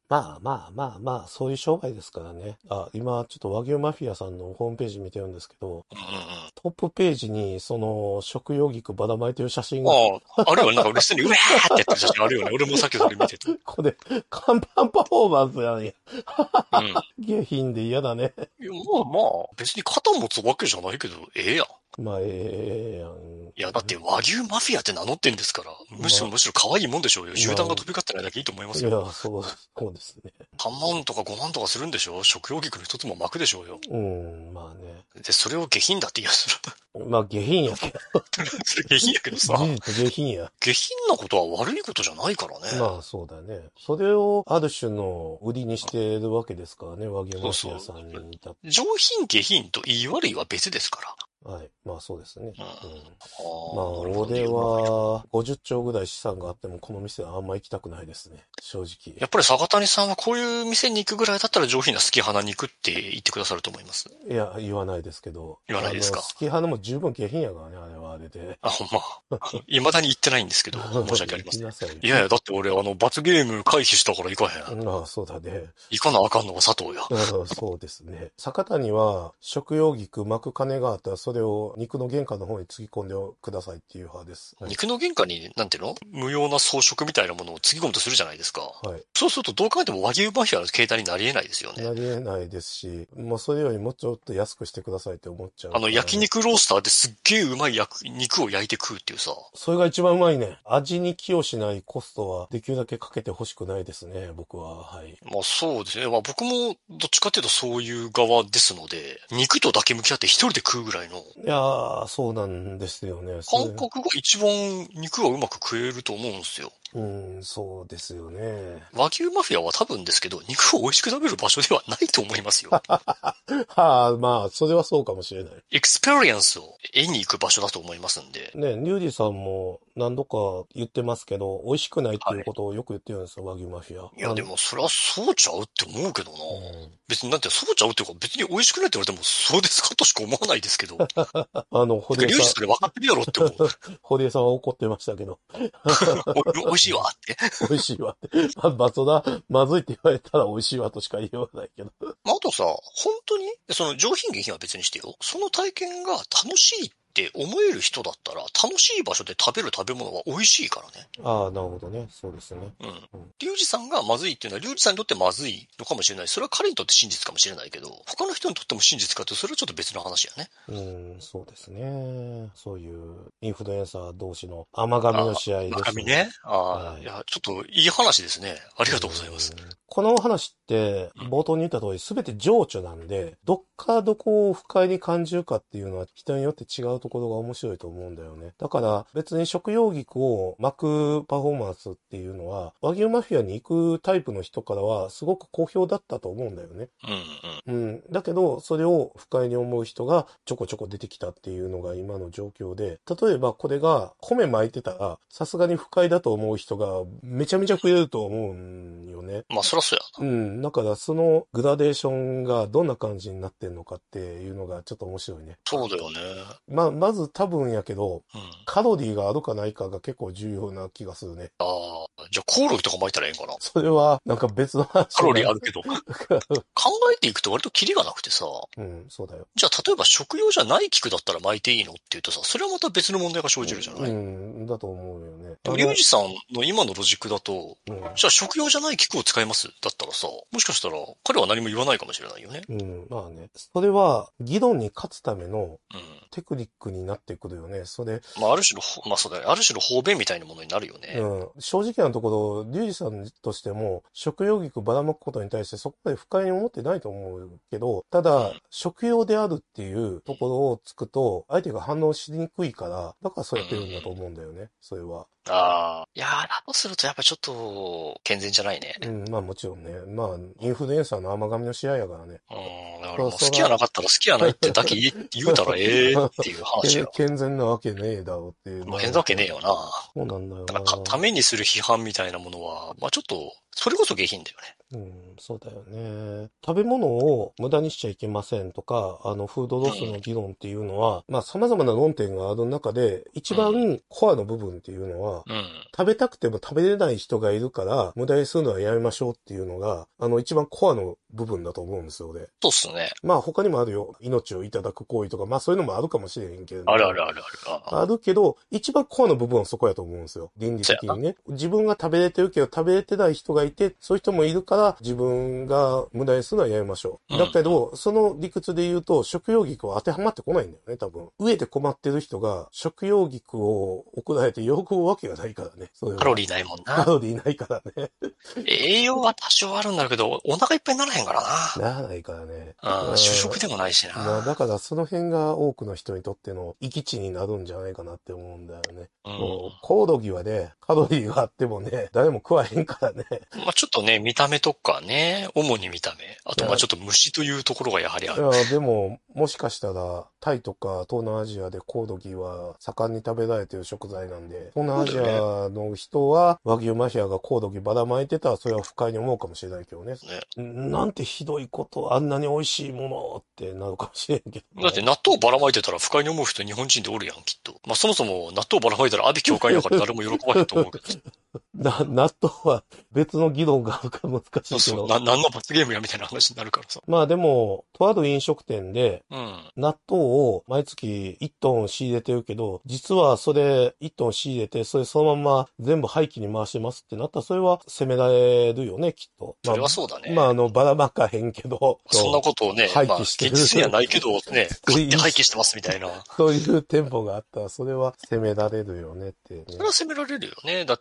そういう商売ですからね。今、ちょっと和牛マフィアさんのホームページ見てるんですけど、トップページに、食用菊ばらまいてる写真が。 あるよね。なんか嬉しそうに、うわーってやってる写真あるよね。俺もさっきそれ見てた。 これ、看板パフォーマンスやねん。 うん。 下品で嫌だね。 いや、別に肩持つわけじゃないけど、ええやん。 ええやん。 いや、だって和牛マフィアって名乗ってんですから、むしろ可愛いもんでしょうよ。銃弾が飛び交ってないだけいいと思いますよ。 いや、そうですね。 3万とか5万とかするんでしょ？食用菊の一つも巻くでしょうよ。 まあね。 で、それを下品だって言い出す下品やけど。 それ下品やけどさ。 事実下品や。 下品なことは悪いことじゃないからね。 まあそうだね。それをある種の売りにしてるわけですからね、和牛マフィアさんにいた。 上品下品と言い悪いは別ですから。 はい。まあそうですね。 俺は50兆ぐらい資産があってもこの店はあんま行きたくないですね。正直。 やっぱり坂谷さんはこういう店に行くぐらいだったら上品な好き花に行くって言ってくださると思います。 いや、言わないですけど。 言わないですか。 好き花も十分下品やからね、あれはあれで。 ほんま。未だに行ってないんですけど、申し訳ありません。いや、 だって俺罰ゲーム回避したから行かへん。 そうだね。 行かなあかんのは佐藤や。 そうですね。坂谷は食用菊巻く金があったらそれを肉の原価の方につぎ込んでくださいっていう派です。 はい、肉の原価に、なんていうの？無用な装飾みたいなものをつぎ込むとするじゃないですか。 はい。 そうするとどう考えても和牛マフィアの形態になり得ないですよね。 なり得ないですし、それよりもうちょっと安くしてくださいって思っちゃう。 焼肉ロースターですっげえうまい肉を焼いて食うっていうさ。 それが一番うまいね。味に寄与しないコストはできるだけかけてほしくないですね、僕は。はい。 そうですね。僕もどっちかっていうとそういう側ですので、肉とだけ向き合って一人で食うぐらいの。 いやー、そうなんですよね。 感覚が一番肉がうまく食えると思うんですよ。 そうですよね。 和牛マフィアは多分ですけど、肉を美味しく食べる場所ではないと思いますよ。 それはそうかもしれない。 エクスペリエンスを得に行く場所だと思いますんで。 ね、リュウジさんも何度か言ってますけど、美味しくないっていうことをよく言ってるんですよ、和牛マフィア。 いや、でもそれはそうちゃうって思うけどな。別にそうちゃうっていうか、別に美味しくないって言われても、そうですかとしか思わないですけど。 堀江さん。 リュウジそれ分かってるやろって思う。 堀江さんは怒ってましたけど。 美味しいわって。 美味しいわって。まずいって言われたら美味しいわとしか言わないけど。 あとさ、本当に、上品下品は別にしてよ。その体験が楽しいって思える人だったら、楽しい場所で食べる食べ物は美味しいからね。 なるほどね。そうですね。 リュウジさんがまずいっていうのは、リュウジさんにとってまずいのかもしれない。それは彼にとって真実かもしれないけど、他の人にとっても真実かって、それはちょっと別の話やね。 そうですね。そういうインフルエンサー同士の甘噛みの試合ですね。 甘噛みね。いや、ちょっといい話ですね。ありがとうございます。 この話って、冒頭に言った通り、すべて情緒なんで、どこを不快に感じるかっていうのは人によって違うところが面白いと思うんだよね。だから別に食用菊を巻くパフォーマンスっていうのは、和牛マフィアに行くタイプの人からはすごく好評だったと思うんだよね。だけど、それを不快に思う人がちょこちょこ出てきたっていうのが今の状況で、例えばこれが米巻いてたら、さすがに不快だと思う人がめちゃめちゃ増えると思うんよね。 そらそうやな。だからそのグラデーションがどんな感じになってんのかっていうのがちょっと面白いね。 そうだよね。 まず多分やけど、カロリーがあるかないかが結構重要な気がするね。 じゃあコオロギとか巻いたらええんかな。 それはなんか別の話。 カロリーあるけど。考えていくと割とキリがなくてさ。 そうだよ。 じゃあ例えば食用じゃない菊だったら巻いていいのって言うとさ、それはまた別の問題が生じるじゃない。 だと思うよね。 でもリュウジさんの今のロジックだと、じゃあ食用じゃない菊を使いますだったらさ、もしかしたら彼は何も言わないかもしれないよね。 まあね。それは議論に勝つためのテクニックになってくるよね。それ。 ある種の、そうだね。ある種の方便みたいなものになるよね。 正直なところ、リュウジさんとしても、食用菊ばらまくことに対してそこまで不快に思ってないと思うけど、ただ、食用であるっていうところをつくと、相手が反応しにくいから、だからそうやってるんだと思うんだよね。それは。 いやだとするとやっぱちょっと、健全じゃないね。 もちろんね。インフルエンサーの甘噛みの試合やからね。 だからもう好きやなかったら好きやないってだけ言うたらええっていう話よ。 健全なわけねえだろっていう。 健全なわけねえよな。 そうなんだよな。 だからためにする批判みたいなものは、ちょっとそれこそ下品だよね。 うん、そうだよね。食べ物を無駄にしちゃいけませんとか、フードロスの議論っていうのは、まあ様々な論点がある中で、一番コアの部分っていうのは、食べたくても食べれない人がいるから、無駄にするのはやめましょうっていうのが、一番コアの部分だと思うんですよね。 そうっすね。 まあ他にもあるよ。命をいただく行為とか、まあそういうのもあるかもしれへんけれども。 あるあるあるある。 あるけど、一番コアの部分はそこやと思うんですよ。倫理的にね。自分が食べれてるけど食べれてない人がいて、そういう人もいるから、自分が無駄にするのはやめましょう。だけど、その理屈で言うと、食用菊は当てはまってこないんだよね、多分。飢えて困ってる人が、食用菊を送られて喜ぶわけがないからね。 カロリーないもんな。 カロリーないからね。 栄養は多少あるんだけど、お腹いっぱいにならへんからな。 ならないからね。 主食でもないしな。 まあだからその辺が多くの人にとっての生き地になるんじゃないかなって思うんだよね。コオロギはね、カロリーがあってもね、誰も食わへんからね。 まあちょっとね、見た目とかね、主に見た目。あとまあちょっと虫というところがやはりある。 いや、でも、もしかしたら、タイとか東南アジアでコオロギは盛んに食べられてる食材なんで、東南アジアの人は和牛マフィアがコオロギばらまいてたらそれは不快に思うかもしれないけどね。なんてひどいこと、あんなに美味しいものってなるかもしれんけど、 だって納豆ばらまいてたら不快に思う人日本人でおるやん、きっと。まあそもそも納豆ばらまいたら阿鼻教会やから誰も喜ばへんと思うけど。 納豆は別の議論があるから難しいけど。 そう。何の罰ゲームやみたいな話になるからさ。 まあでも、とある飲食店で、納豆を毎月1トン仕入れてるけど、実はそれ1トン仕入れて、それそのまま全部廃棄に回してますってなったら、それは責められるよね、きっと。 それはそうだね。 まあばらまかへんけど。 そんなことをね、 廃棄してる。 現実にはないけどね、買って廃棄してますみたいな。 そういう店舗があったら、それは責められるよねってね。 それは責められるよね。だって、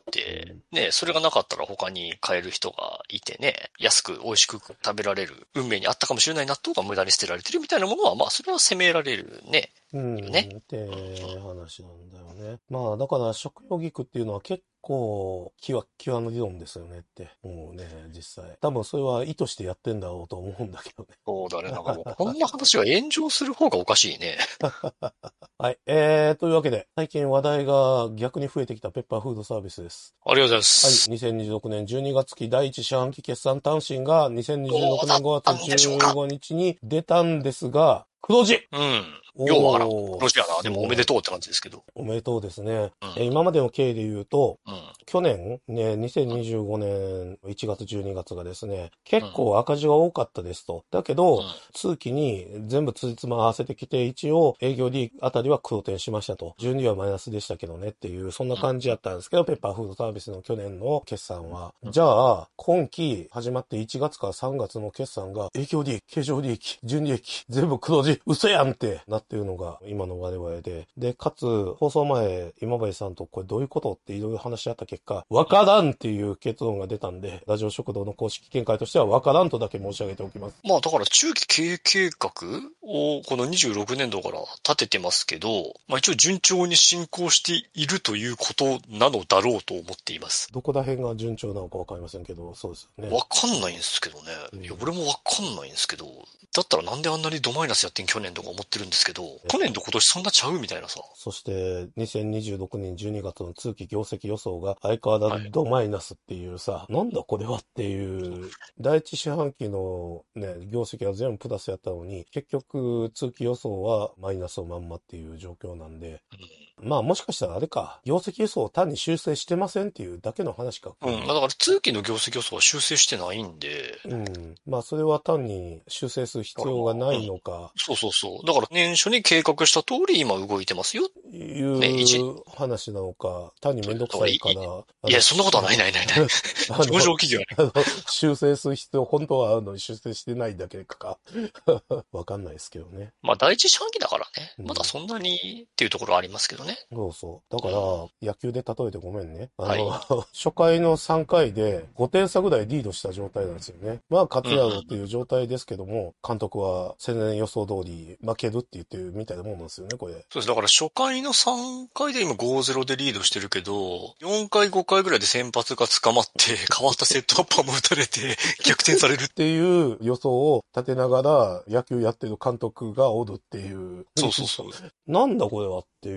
ね、それがなかったら他に買える人がいてね、安く美味しく食べられる運命にあったかもしれない納豆が無駄に捨てられてるみたいなものは、まあそれは責められるね。 って話なんだよね。まあだから食用菊っていうのは結構際の理論ですよねって思うね、実際。多分それは意図してやってんだろうと思うんだけどね。 そうだね。なんかもうこんな話は炎上する方がおかしいね。 はい。というわけで、最近話題が逆に増えてきたペッパーフードサービスです。 ありがとうございます。 はい。2026年12月期第1四半期決算単身が2026年5月15日に出たんですが、黒字。 ようわからん。黒字やな。でもおめでとうって感じですけど。 おめでとうですね。今までの経緯で言うと、去年、ね、2025年1月12月がですね、結構赤字が多かったですと。だけど、通期に全部つじつま合わせてきて、一応営業利益あたりは黒点しましたと。12はマイナスでしたけどねっていう、そんな感じやったんですけど、ペッパーフードサービスの去年の決算は。じゃあ、今期始まって1月から3月の決算が、営業利益、経常利益、純利益、全部黒字、嘘やんってなってるのが今の我々で。で、かつ、放送前、今治さんとこれどういうことっていろいろ話し合った結果、わからんっていう結論が出たんで、ラジオ食堂の公式見解としてはわからんとだけ申し上げておきます。 まあだから中期経営計画をこの26年度から立ててますけど、まあ一応順調に進行しているということなのだろうと思っています。 どこら辺が順調なのかわかりませんけど、そうですよね。 わかんないんですけどね。いや、俺もわかんないんですけど、だったらなんであんなにドマイナスやってん去年とか思ってるんですけど、去年と今年そんなちゃうみたいなさ。 そして、2026年12月の通期業績予想が相変わらずドマイナスっていうさ、なんだこれはっていう、第一四半期のね、業績は全部プラスやったのに、結局通期予想はマイナスのまんまっていう状況なんで、まあもしかしたらあれか、業績予想を単に修正してませんっていうだけの話か。 だから通期の業績予想は修正してないんで。 まあそれは単に修正する必要がないのか。 そう。だから年初に計画した通り今動いてますよ。 いう話なのか、単にめんどくさいから。 いや、そんなことはない。上場企業修正する必要本当はあるのに修正してないだけか。わかんないですけどね。 まあ第一四半期だからね。まだそんなにっていうところはありますけどね。 そう。だから、野球で例えてごめんね。初回の3回で5点差ぐらいリードした状態なんですよね。まあ勝つやろうっていう状態ですけども、監督は戦前予想通り負けるって言ってるみたいなもんなんですよね、これ。 そうです。だから初回の3回で今 5-0 でリードしてるけど、4回5回ぐらいで先発が捕まって、変わったセットアッパーも打たれて、逆転されるっていう予想を立てながら野球やってる監督がおるっていう。 そう。 なんだこれはっていう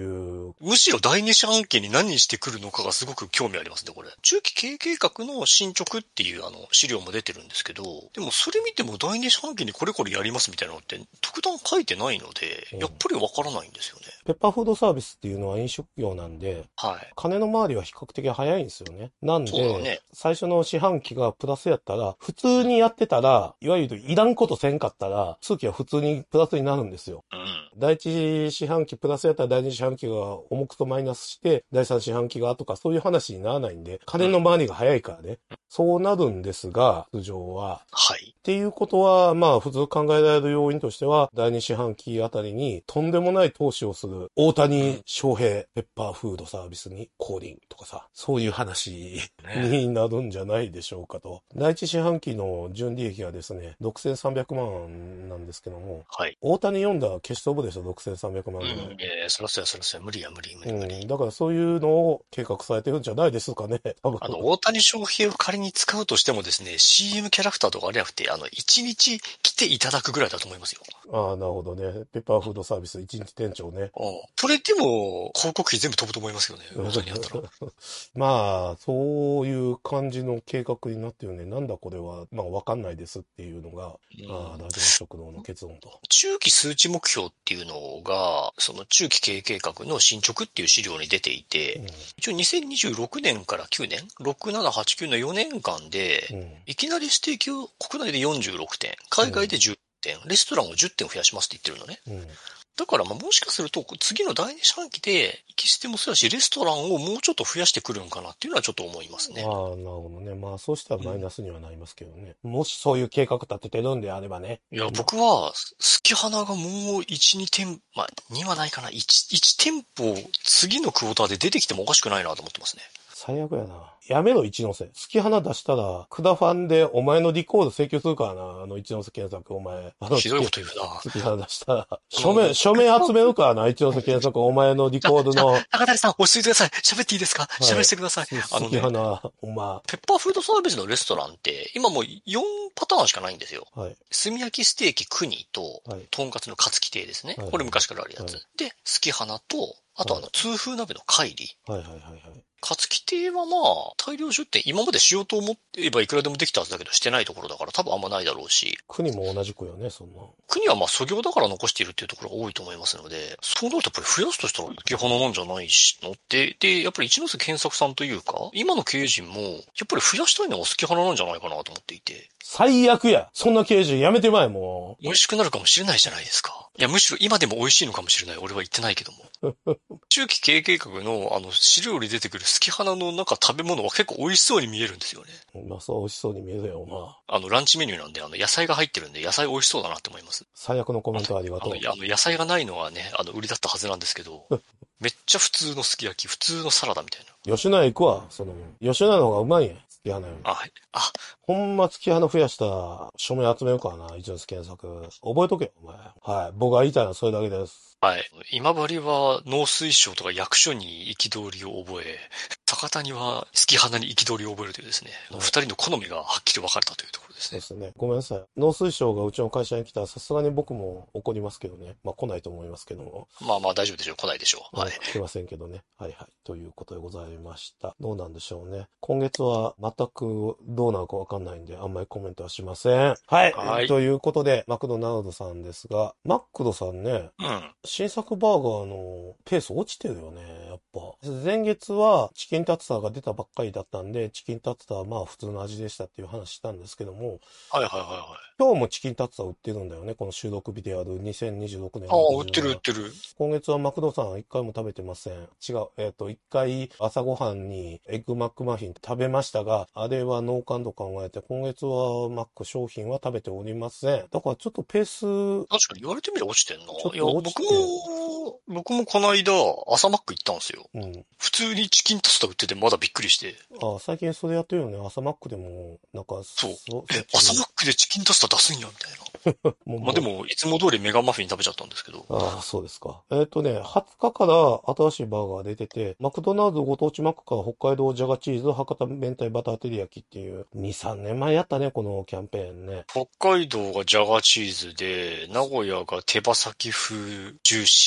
むしろ第二四半期に何してくるのかがすごく興味ありますね、これ。中期経営計画の進捗っていう資料も出てるんですけど、でもそれ見ても第二四半期にこれこれやりますみたいなのって特段書いてないので、やっぱりわからないんですよね。 ペッパーフードサービスっていうのは飲食業なんで、 はい。 金の回りは比較的早いんですよね。なんそうだで、 ね。 最初の四半期がプラスやったら、普通にやってたら、いわゆるいらんことせんかったら、通期は普通にプラスになるんですよ。 うん。 第一四半期プラスやったら第二四半期が重くとマイナスして、第三四半期がとかそういう話にならないんで、金の回りが早いからね。そうなるんですが、通常は。 はい。 っていうことは、まあ普通考えられる要因としては、第二四半期あたりにとんでもない投資をする大谷翔平ペッパーフードサービスに降臨とかさ、そういう話になるんじゃないでしょうかと。第一四半期の純利益がですね、6300万なんですけども、 はい。 大谷読んだら消し飛ぶでしょ、6300万うで。 ん。そらそうや、無理や。 だからそういうのを計画されてるんじゃないですかね、多分。 大谷翔平を仮に使うとしてもですね、CM キャラクターとかあれなくて、1日来ていただくぐらいだと思いますよ。 ああ、なるほどね。ペッパーフードサービス一日店長ね。 それでも、広告費全部飛ぶと思いますよね、大谷やったら。 まあ、そういう感じの計画になってるね。なんだこれは、まあわかんないですっていうのが、ラジオ食堂の結論と。 中期数値目標っていうのが、その中期経営計画の進捗っていう資料に出ていて、一応2026年から9年、6、7、8、9の4年間で、いきなりステーキを国内で46点、海外で10点、レストランを10点増やしますって言ってるのね。だからもしかすると次の第二四半期で行き捨てもそうだしレストランをもうちょっと増やしてくるんかなっていうのはちょっと思いますね。 ああ、なるほどね。まあそうしたらマイナスにはなりますけどね。もしそういう計画立ててるんであればね。 いや、僕は、好き花がもう1、2店、まあ、2はないかな。1店舗、次のクォーターで出てきてもおかしくないなと思ってますね。 最悪やな。やめろ、一ノ瀬。好き花出したら、クダファンでお前のリコード請求するからな。一ノ瀬検索、お前。 ひどいこと言うな。 好き花出したら。署名集めるからな、一ノ瀬検索、お前のリコードの。 高谷さん、落ち着いてください。喋っていいですか？喋らせてください。 好き花、お前。 ペッパーフードサービスのレストランって、今もう4パターンしかないんですよ。 はい。 炭焼きステーキ国と、とんかつのカツキ亭ですね。これ昔からあるやつ。で、好き花と、あと痛風鍋の海里。 はいはいはいはい。 カツキ亭はまあ、大量出店、今までしようと思えばいくらでもできたはずだけど、してないところだから多分あんまないだろうし。 国も同じくよね、そんな。 国はまあ、素業だから残しているっていうところが多いと思いますので、そうなるとやっぱり増やすとしたら、月花なんじゃないしのって、で、やっぱり一ノ瀬健作さんというか、今の経営陣も、やっぱり増やしたいのが月花なんじゃないかなと思っていて。 最悪や。そんな経営陣やめてまえ、もう。美味しくなるかもしれないじゃないですか。いや、むしろ今でも美味しいのかもしれない。俺は言ってないけども。中期経営計画の資料に出てくる好き花の食べ物は結構美味しそうに見えるんですよね。 まあそう美味しそうに見えるよ、まあ。ランチメニューなんで、野菜が入ってるんで、野菜美味しそうだなって思います。 最悪のコメントありがとう。 野菜がないのはね、売りだったはずなんですけど、めっちゃ普通のすき焼き、普通のサラダみたいな。 吉野家行くわ、吉野家の方がうまいんや。月花より。 はい。 ほんま月花増やしたら、署名集めようかな、一ノ瀬検索。覚えとけよ、お前。はい。僕が言いたいのはそれだけです。 はい。今治は農水省とか役所に憤りを覚え、高谷は月花に憤りを覚えるというですね、二人の好みがはっきり分かれたというところですね。 そうですね。ごめんなさい。農水省がうちの会社に来たらさすがに僕も怒りますけどね。まあ来ないと思いますけども。 まあまあ大丈夫でしょう。来ないでしょう。はい。 来ませんけどね。はいはい。ということでございました。どうなんでしょうね。今月は全くどうなのかわかんないんで、あんまりコメントはしません。はい。はい。ということで、マクドナルドさんですが、マックドさんね、新作バーガーのペース落ちてるよね、やっぱ。前月はチキンタツタが出たばっかりだったんで、チキンタツタはまあ普通の味でしたっていう話したんですけども、 はいはいはいはい。 今日もチキンタツタ売ってるんだよね、この収録日である2026年。 売ってる。 今月はマクドさん一回も食べてません。違う、一回朝ごはんにエッグマックマフィン食べましたが、あれはノーカンド考えて、今月はマック商品は食べておりません。だからちょっとペース。 確かに言われてみれば落ちてんな。 ちょっと落ちて僕もこの間、朝マック行ったんですよ。 うん。 普通にチキンタツタ売っててまだびっくりして。 最近それやってるよね。朝マックでも、なんか、 そう。朝マックでチキンタツタ出すんや、みたいな。まあでも、いつも通りメガマフィン食べちゃったんですけど。 そうですか。20日から新しいバーガー出てて、マクドナルドご当地マックから北海道ジャガチーズ、博多明太バター照り焼きっていう、2、3年前やったね、このキャンペーンね。 北海道がジャガチーズで、名古屋が手羽先風ジューシーチキン。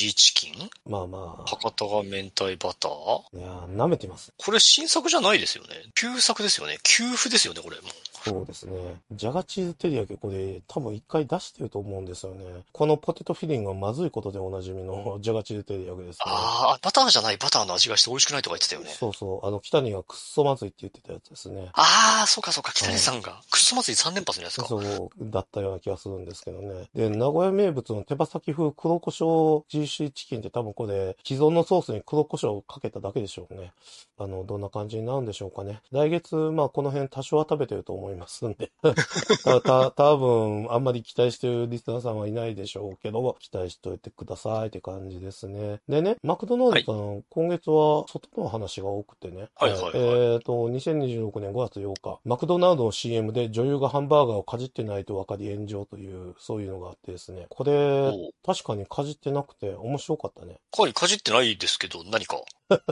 まあまあ。 博多が明太バターいやー、舐めてます。 これ新作じゃないですよね。旧作ですよね。旧譜ですよね、これ。もうそうですね。じゃがチーズ照り焼きこれ多分一回出してると思うんですよね。このポテトフィリングはまずいことでおなじみのじゃがチーズ照り焼きですね。 ああ、バターじゃないバターの味がして美味しくないとか言ってたよね。 そうそう。北谷がくっそまずいって言ってたやつですね。 ああ、そうかそうか。北谷さんが、クソ祭り3連発のやつか。 そう、だったような気がするんですけどね。で、名古屋名物の手羽先風黒胡椒 GC チキンって多分これ、既存のソースに黒胡椒をかけただけでしょうね。どんな感じになるんでしょうかね。来月、まあこの辺多少は食べてると思いますんで。多分、あんまり期待してるリスナーさんはいないでしょうけど、期待しておいてくださいって感じですね。でね、マクドナルドさん、今月は外の話が多くてね。 はいはいはい。 2026年5月8日、マクドナルドの CM で女優がハンバーガーをかじってないと分かり炎上という、そういうのがあってですね。これ、確かにかじってなくて面白かったね。 かじってないですけど、何か。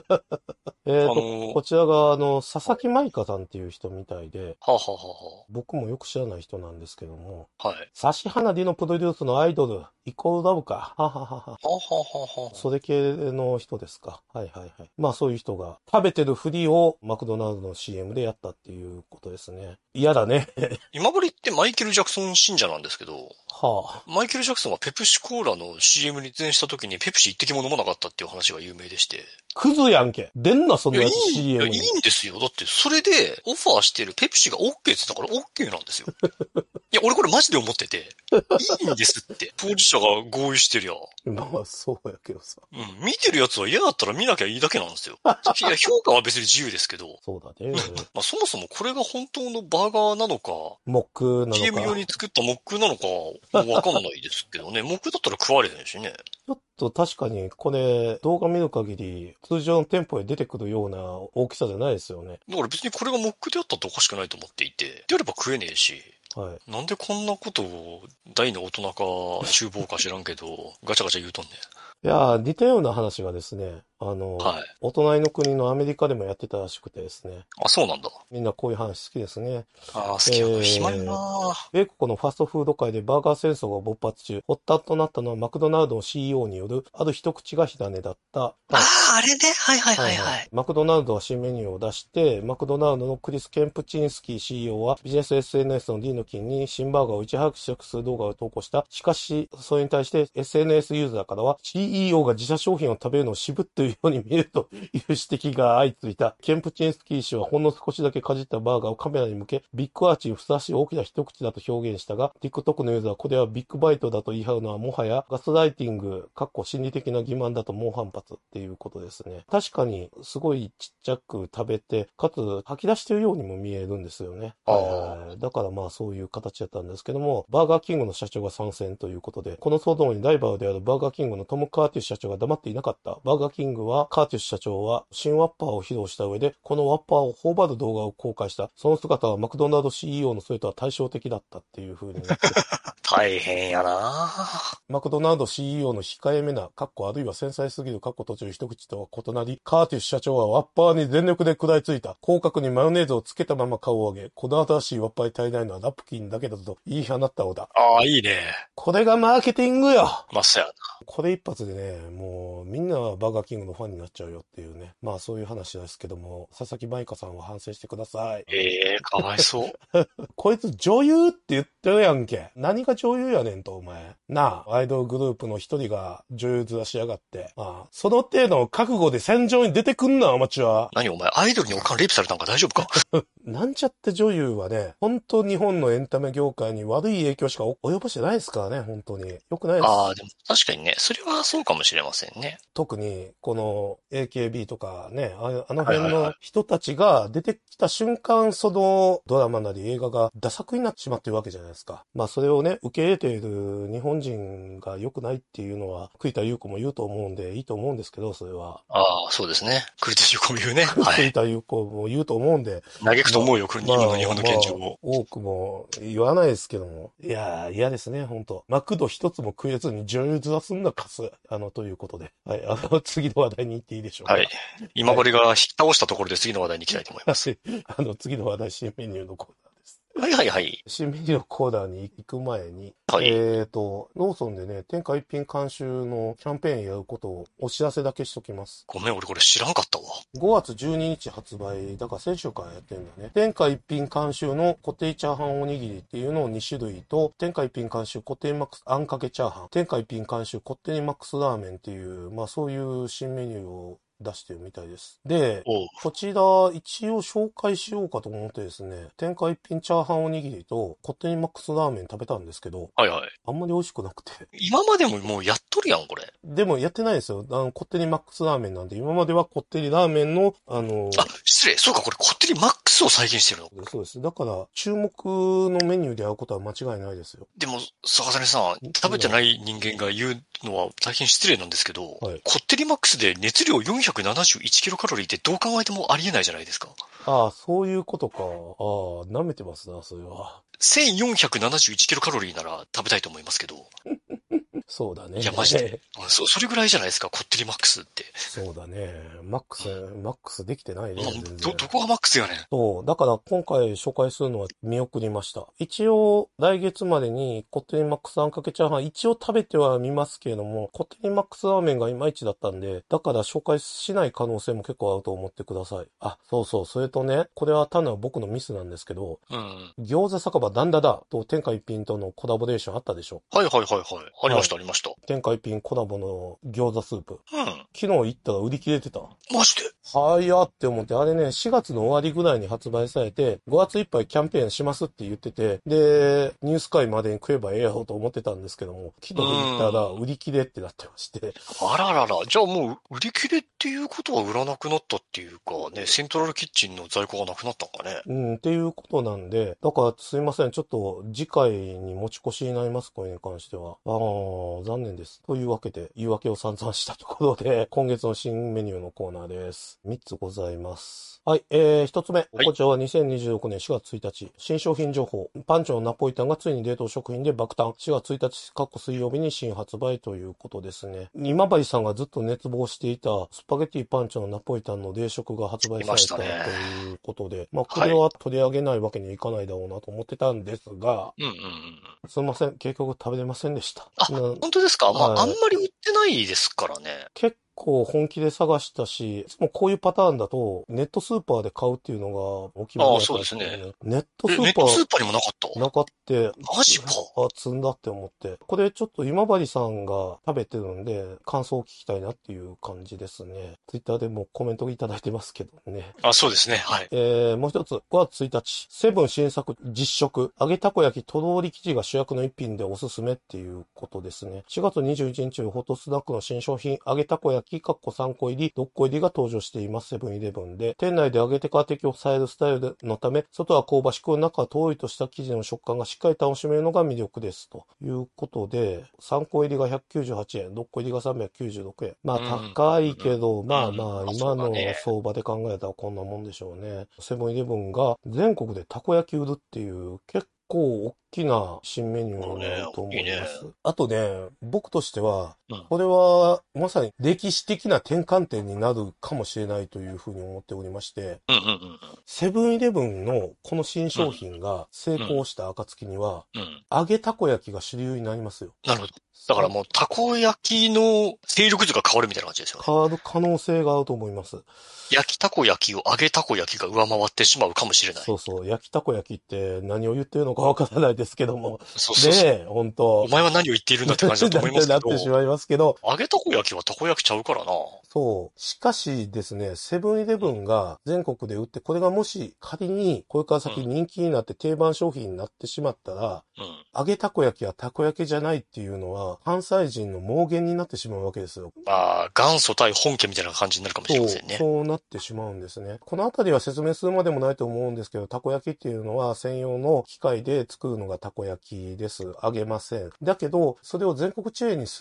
こちらが、佐々木舞香さんっていう人みたいで、 はあ、はあは僕もよく知らない人なんですけども、 あ、はい。 指原莉のプロデュースのアイドル、イコールラブか。はははは。 はあ、はあはあはあ。 それ系の人ですか。はいはいはい。まあそういう人が食べてるふりをマクドナルドの CM でやったっていうことですね。嫌だね。 今治ってマイケル・ジャクソン信者なんですけど、 はあ。 マイケル・ジャクソンはペプシコーラの CM に出演した時にペプシ一滴も飲まなかったっていう話が有名でして。 クズやんけ。出んな、そんなやつ CM に。 いいんですよ。だって、それでオファーしてるペプシが OK って言ったから OK なんですよ。いや、俺これマジで思ってて、いいんですって。当事者が合意してりゃ。 まあそうやけどさ。 うん、見てるやつは嫌だったら見なきゃいいだけなんですよ。いや、評価は別に自由ですけど。 そうだね。 まあそもそもこれが本当のバーガーなのか、 モックなの CM 用か。 に作ったモックなのか、もうわかんないですけどね。モックだったら食われへんしね。 ちょっと確かにこれ動画見る限り通常の店舗へ出てくるような大きさじゃないですよね。 だから別にこれがモックであったっておかしくないと思っていて。であれば食えねえし。 はい。 なんでこんなことを大の大人か厨房か知らんけど、ガチャガチャ言うとんねん。 いやー、似たような話がですね、 はい。 お隣の国のアメリカでもやってたらしくてですね。 あ、そうなんだ。 みんなこういう話好きですね。 ああ、好きやな。暇やな。 米国のファストフード界でバーガー戦争が勃発中、発端となったのはマクドナルドの CEO によるある一口が火種だった。 ああ、あれね。はいはいはいはい。 マクドナルドは新メニューを出して、マクドナルドのクリス・ケンプチンスキー CEO はビジネス SNS の D の金に新バーガーをいち早く試食する動画を投稿した。しかし、それに対して SNS ユーザーからは CEO が自社商品を食べるのを渋っているように見えるという指摘が相次いだ。ケンプチンスキー氏はほんの少しだけかじったバーガーをカメラに向け、ビッグアーチにふさわしい大きな一口だと表現したが、TikTok のユーザーはこれはビッグバイトだと言い張るのはもはやガスライティング、心理的な欺瞞だと猛反発っていうことですね。確かにすごいちっちゃく食べて、かつ吐き出してるようにも見えるんですよね。だからまあそういう形だったんですけども、バーガーキングの社長が参戦ということで、この騒動にライバルであるバーガーキングのトム・カーティス社長が黙っていなかった。バーガーキングはカーティス社長は新ワッパーを披露した上で、このワッパーを頬張る動画を公開した。その姿はマクドナルド CEO のそれとは対照的だったっていう風になって。 大変やな。 マクドナルド CEO の控えめな、あるいは繊細すぎる途中一口とは異なり、カーティス社長はワッパーに全力で食らいついた。広角にマヨネーズをつけたまま顔を上げ、この新しいワッパーに足りないのはナプキンだけだと言い放ったのだ。 ああ、いいね。 これがマーケティングよ。 まあ、そうやな。 これ一発でね、もうみんなバーガーキングのファンになっちゃうよっていうね。まあそういう話ですけども、佐々木舞香さんは反省してください。 かわいそう。 こいつ女優って言ってるやんけ。何が女優やねんと、お前。なあ、アイドルグループの一人が女優面しやがって。ああ、その程度の覚悟で戦場に出てくんな、アマチュア。 何お前、アイドルにおかんレイプされたんか大丈夫か。 なんちゃって女優はね、本当日本のエンタメ業界に悪い影響しか及ぼしてないですからね、本当に。よくないです。 ああ、でも確かにね、それはそうかもしれませんね。 特に、この AKB とかね、あの辺の人たちが出てきた瞬間、そのドラマなり映画がダ作になってしまってるわけじゃないですか。まあそれをね、受け入れている日本人が良くないっていうのは、栗田優子も言うと思うんで、いいと思うんですけど、それは。 ああ、そうですね。栗田優子も言うね。はい。 栗田優子も言うと思うんで。 嘆くと思うよ、今の日本の現状を。 多くも言わないですけども。いやー、嫌ですね、本当マクド一つも食えずに女優面すんなカス。ということで。はい、次の話題に行っていいでしょうか。 はい。今これが引き倒したところで次の話題に行きたいと思います。 次の話題新メニューのコーナーです。 はいはいはい。 新メニューのコーナーに行く前に、 はい。 ローソンでね、天下一品監修のキャンペーンやることをお知らせだけしときます。 ごめん、俺これ知らんかったわ。 5月12日発売、だから先週からやってんだね。天下一品監修の固定チャーハンおにぎりっていうのを2種類と、天下一品監修固定マックスあんかけチャーハン、天下一品監修こってりマックスラーメンっていう、まあそういう新メニューを出してるみたいです。で、 おう。 こちら一応紹介しようかと思ってですね、天下一品チャーハンおにぎりとこってりマックスラーメン食べたんですけど、 はいはい。 あんまり美味しくなくて。 今までももうやっとるやん、これ。 でもやってないですよ。こってりマックスラーメンなんで、今まではこってりラーメンの、 あ、失礼。そうか、これこってりマックスを再現してるの。 そうです。だから、注目のメニューで会うことは間違いないですよ。 でも、坂谷さん、食べてない人間が言うのは大変失礼なんですけど、 はい。 こってりマックスで熱量471キロカロリーってどう考えてもありえないじゃないですか。 ああ、そういうことか。ああ、舐めてますな、それは。 1471キロカロリーなら食べたいと思いますけど。 そうだね。 いや、マジで。それぐらいじゃないですか、こってりマックスって。 そうだね。マックスできてないね、全然。 どこがマックスやねん。 そう。だから今回紹介するのは見送りました。一応、来月までにこってりマックスあんかけチャーハン一応食べてはみますけれども、こってりマックスラーメンがいまいちだったんで、だから紹介しない可能性も結構あると思ってください。あ、そうそう。それとね、これは単なる僕のミスなんですけど、 うん。 餃子酒場ダンダダと天下一品とのコラボレーションあったでしょ。 はいはいはいはい。ありまはい。 したありました。 天下一品コラボの餃子スープ。 うん。 昨日行ったら売り切れてた。 マジで。 早って思って、あれね、4月の終わりぐらいに発売されて、5月いっぱいキャンペーンしますって言ってて、で、ニュース会までに食えばええやろうと思ってたんですけども、昨う日行ったらん。 売り切れってなってまして、 あららら。じゃあもう売り切れっていうことは売らなくなったっていうかね、セントラルキッチンの在庫がなくなったんかね。 うん、っていうことなんで、だからすいません、ちょっと次回に持ち越しになります、これに関しては。残念です。というわけで、言い訳を散々したところで、今月の新メニューのコーナーです。3つございます。はい、1つ目。 はい。 こちらは2026年4月1日。新商品情報。パンチョのナポリタンがついに冷凍食品で爆誕。4月1日、水曜日に新発売ということですね。今治さんがずっと熱望していたスパゲティパンチョのナポリタンの冷食が発売いされたとましたね。 いうことで、まあこはい。 れは取り上げないわけにはいかないだろうなと思ってたんですが、 うんうんうん。 すいません。結局食べれませんでした。 あ、本当ですか？まあ、あんはい。 まり売ってないですからね。 結構本気で探したし、いつもこういうパターンだと、ネットスーパーで買うっていうのがお決まりああ、 だったんそうですね。 ですけどね。ネットスネッーパートスーパーにもなかった？ なかって、 マジか。 積んだって思って。これちょっと今治さんが食べてるんで、感想を聞きたいなっていう感じですね。ツイッターでもコメントいただいてますけどね。 あ、そうですね。はい。 もう一つ、5月1日、セブン新作実食、揚げたこ焼きとろり生地が主役の一品でおすすめっていうことですね。4月21日にホットスナックの新商品、揚げたこ焼き、3個入り、6個入りが登場しています。セブンイレブンで。店内で揚げてから提供されるスタイルのため、外は香ばしく、中はとろりとした生地の食感がしっかり楽しめるのが魅力です。ということで、3個入りが198円、6個入りが396円。まあうん。うん。 高いけど、まあうん。 まあ、 まあ、そう今だね。 の相場で考えたらこんなもんでしょうね。セブンイレブンが全国でたこ焼き売るっていう結構大きな新メニューになもうね、 るといいね。 思います。あとね、僕としては、 うん。 これはまさに歴史的な転換点になるかもしれないというふうに思っておりまして、 うんうんうんセブンイレブンのこの新うん。 商品が成うん。 功した暁には、 うん。 揚げたこ焼きが主流になりますよ。 なるほど。だからもう、たこ焼きの勢力図が変わるみたいな感じですよね。 変わる可能性があると思います。 焼きたこ焼きを揚げたこ焼きが上回ってしまうかもしれない。 そうそう、焼きたこ焼きって何を言ってるのかわからないですけども。 そうそうそう。 ねえ、本当お前は何を言っているんだって感じだとだって思いますけど、 なってしまいますけど、 揚げたこ焼きはたこ焼きちゃうからな。 そう。しかしですね、セブンイレブンが全国で売って、これがもし仮にこれからうん。 先人気になって定番商品になってしまったら、 うん。 揚げたこ焼きはたこ焼きじゃないっていうのは、関西人の妄言になってしまうわけですよ。 まあ、元祖対本家みたいな感じになるかもしれませんね。 そうなってしまうんですね。このあたりは説明するまでもないと思うんですけど、たこ焼きっていうのは専用の機械で作るのがたこ焼きです。揚げません。だけど、それを全国チェーンにする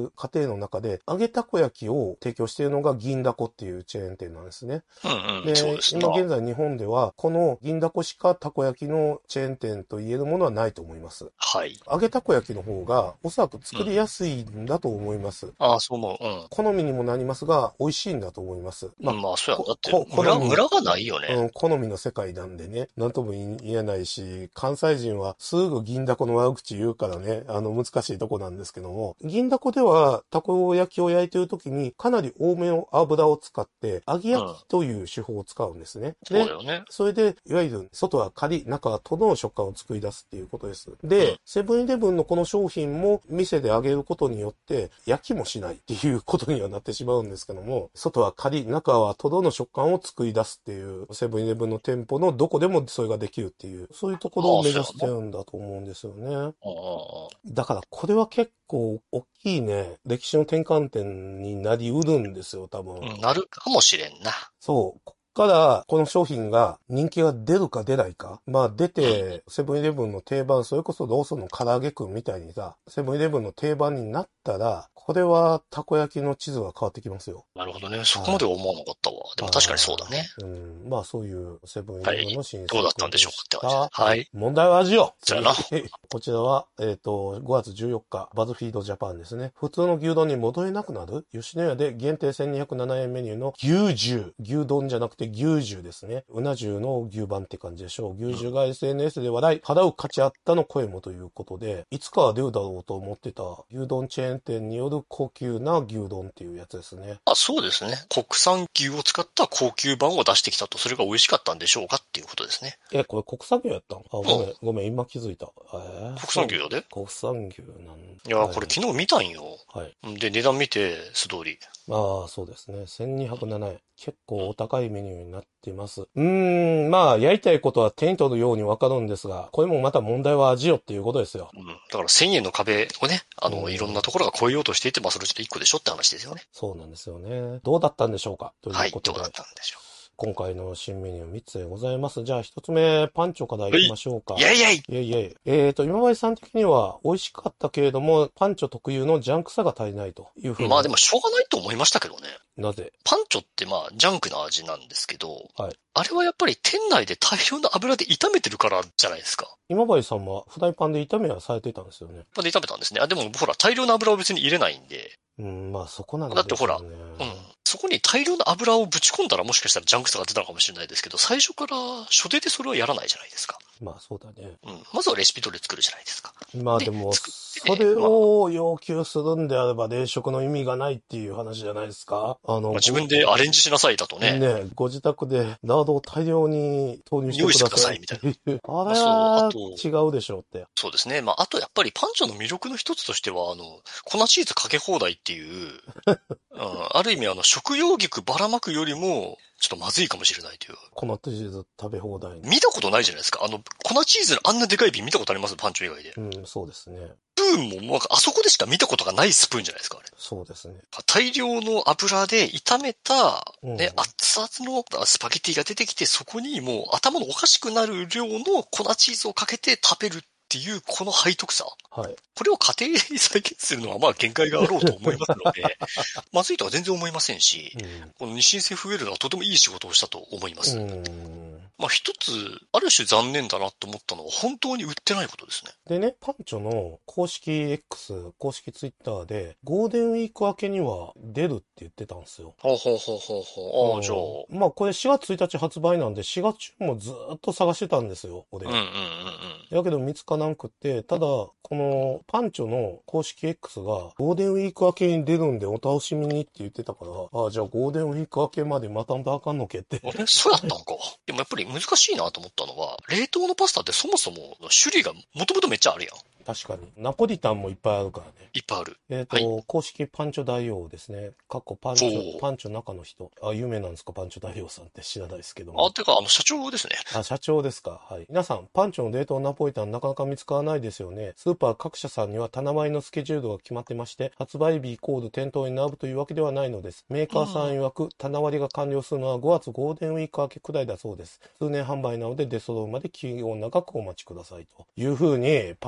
る過程の中で、揚げたこ焼きを提供しているのが銀だこっていうチェーン店なんですね。 で、そうですね。 今現在日本では、この銀だこしかたこ焼きのチェーン店と言えるものはないと思います。 はい。 揚げたこ焼きの方が、おそらく作りやすいんだと思います。 そう思う。 好みにもなりますが、美味しいんだと思います。 そうやん。だって、ムラがないよね。 好みの世界なんでね、なんとも言えないし、関西人はすぐ銀だこの悪口言うからね、難しいとこなんですけども、銀だこでは、たこ焼きを焼いている時に、かなり多めの油を使って、揚げ焼きという手法を使うんですね。 そうだよね。 それで、いわゆる、外はカリ、中はとどの食感を作り出すっていうことです。で、セブンイレブンのこの商品も、店で揚げることによって、焼きもしないっていうことにはなってしまうんですけども、外はカリ、中はとどの食感を作り出すっていう、セブンイレブンの店舗のどこでもそれができるっていう、そういうところを目指してるんだと思うんですよね。だからこれは結構大きいね、歴史の転換点になりうるんですよ、多分。 なるかもしれんな。 そう。から、この商品が人気が出るか出ないか。出て、セブンイレブンの定番、それこそローソンの唐揚げくんみたいにさ、セブンイレブンの定番になったら、これはたこ焼きの地図が変わってきますよ。 なるほどね。そこまでは思わなかったわ。でも確かにそうだね。 そういうセブンイレブンの新作。 どうだったんでしょうかって話です。 はい。問題は味よ。 そうやな。 こちらは、5月14日、バズフィードジャパンですね。普通の牛丼に戻れなくなる吉野家で限定1207円メニューの牛重。牛丼じゃなくて牛重ですね。うな重の牛版って感じでしょう。牛重が SNS で話題、払う価値あったの声もということで、いつかは出るだろうと思ってた牛丼チェーン店による高級な牛丼っていうやつですね。 そうですね。国産牛を使った高級版を出してきたと、それが美味しかったんでしょうかっていうことですね。 これ国産牛やったん？ごめん、今気づいた。 国産牛やで？ 国産牛なんいや、これ昨日見たんよ。 はい。 で、値段見て、素通り。 そうですね。1207円。結構お高いメニューになっています。やりたいことは手に取るようにわかるんですが、これもまた問題は味よっていうことですよ。 だから1000円の壁をね、いろんなところが超えようとしていて、それちょっと1個でしょって話ですよね。 そうなんですよね。どうだったんでしょうかということで。 どうだったんでしょう。 今回の新メニュー3つでございます。じゃあ1つ目、パンチョからいきましょうか。 イェイイェイ今治さん的には美味しかったけれども、パンチョ特有のジャンクさが足りないというふうに。 でもしょうがないと思いましたけどね。 なぜ？ パンチョってジャンクな味なんですけど、 はい。 あれはやっぱり店内で大量の油で炒めてるからじゃないですか。 今治さんはフライパンで炒めはされていたんですよね。 で炒めたんですね。でもほら、大量の油を別に入れないんで。 そこなんですよね。 だってほら、そこに大量の油をぶち込んだらもしかしたらジャンクさが出たのかもしれないですけど、最初から初手でそれはやらないじゃないですか。 そうだね。 まずはレシピ通り作るじゃないですか。 でも、それを要求するんであれば冷食の意味がないっていう話じゃないですか。 自分でアレンジしなさいだとね。 ご自宅でラードを大量に投入してください。 みたいな。 あれは違うでしょうって。 そうですね。あとやっぱりパンチョの魅力の一つとしては、粉チーズかけ放題っていう、ある意味食用菊ばらまくよりも、ちょっとまずいかもしれないという。 粉チーズ食べ放題。 見たことないじゃないですか。粉チーズのあんなでかい瓶見たことあります？パンチョ以外で。 そうですね。 スプーンもあそこでしか見たことがないスプーンじゃないですか、あれ。 そうですね。 大量の油で炒めた、熱々のスパゲティが出てきて、そこにもう頭のおかしくなる量の粉チーズをかけて食べるっていう、この背徳さ。 はい。 これを家庭に再現するのは限界があろうと思いますので、まずいとは全然思いませんし、この日清製フウェルナはとてもいい仕事をしたと思います。一つ、ある種残念だなと思ったのは本当に売ってないことですね。 でね、パンチョの公式 X、公式ツイッターで、ゴールデンウィーク明けには出るって言ってたんですよ。 じゃあ。 これ4月1日発売なんで、4月中もずっと探してたんですよ、俺。だけど見つかなくて、ただ、このパンチョの公式 X がゴールデンウィーク明けに出るんでお楽しみにって言ってたから、じゃあゴールデンウィーク明けまで待たんとあかんのけって。 そうやったんか。でもやっぱり難しいなと思ったのは、冷凍のパスタってそもそも種類がもともとめっちゃあるやん。 確かに。ナポリタンもいっぱいあるからね。 いっぱいある。 公式パンチョ大王ですね。パンチョ中の人。有名なんですか、パンチョ大王さんって知らないですけども。 てか、社長ですね。 社長ですか。はい。皆さん、パンチョの冷凍ナポリタンなかなか見つからないですよね。スーパー各社さんには棚前のスケジュールが決まってまして、発売日イコール店頭に並ぶというわけではないのです。メーカーさん曰く、棚割りが完了するのは5月ゴールデンウィーク明けくらいだそうです。通年販売なので出揃うまで期限を長くお待ちくださいという風に、パンチョ大王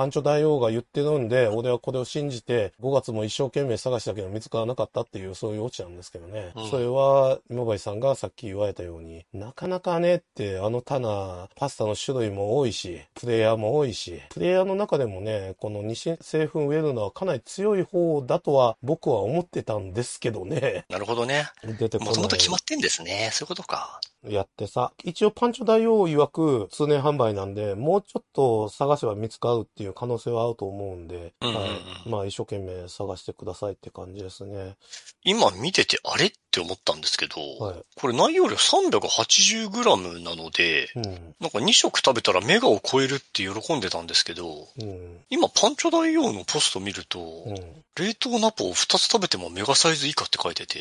王が言ってるんで、俺はこれを信じて、5月も一生懸命探したけど見つからなかったっていう、そういうオチなんですけどね。それは、今林さんがさっき言われたように、なかなかねって、あの棚、パスタの種類も多いし、プレイヤーも多いし、プレイヤーの中でもね、この西製粉ウェルナはかなり強い方だとは僕は思ってたんですけどね。 なるほどね。 出てこない。 もともと決まってんですね。そういうことか。 やってさ。一応パンチョ大王曰く通年販売なんで、もうちょっと探せば見つかるっていう可能性はあると思うんで、はい。まあ一生懸命探してくださいって感じですね。 今見ててあれって思ったんですけど、 はい、 これ内容量 380g なので、なんか2食食べたらメガを超えるって喜んでたんですけど、今パンチョ大王のポスト見ると、冷凍ナポを2つ食べてもメガサイズ以下って書いてて、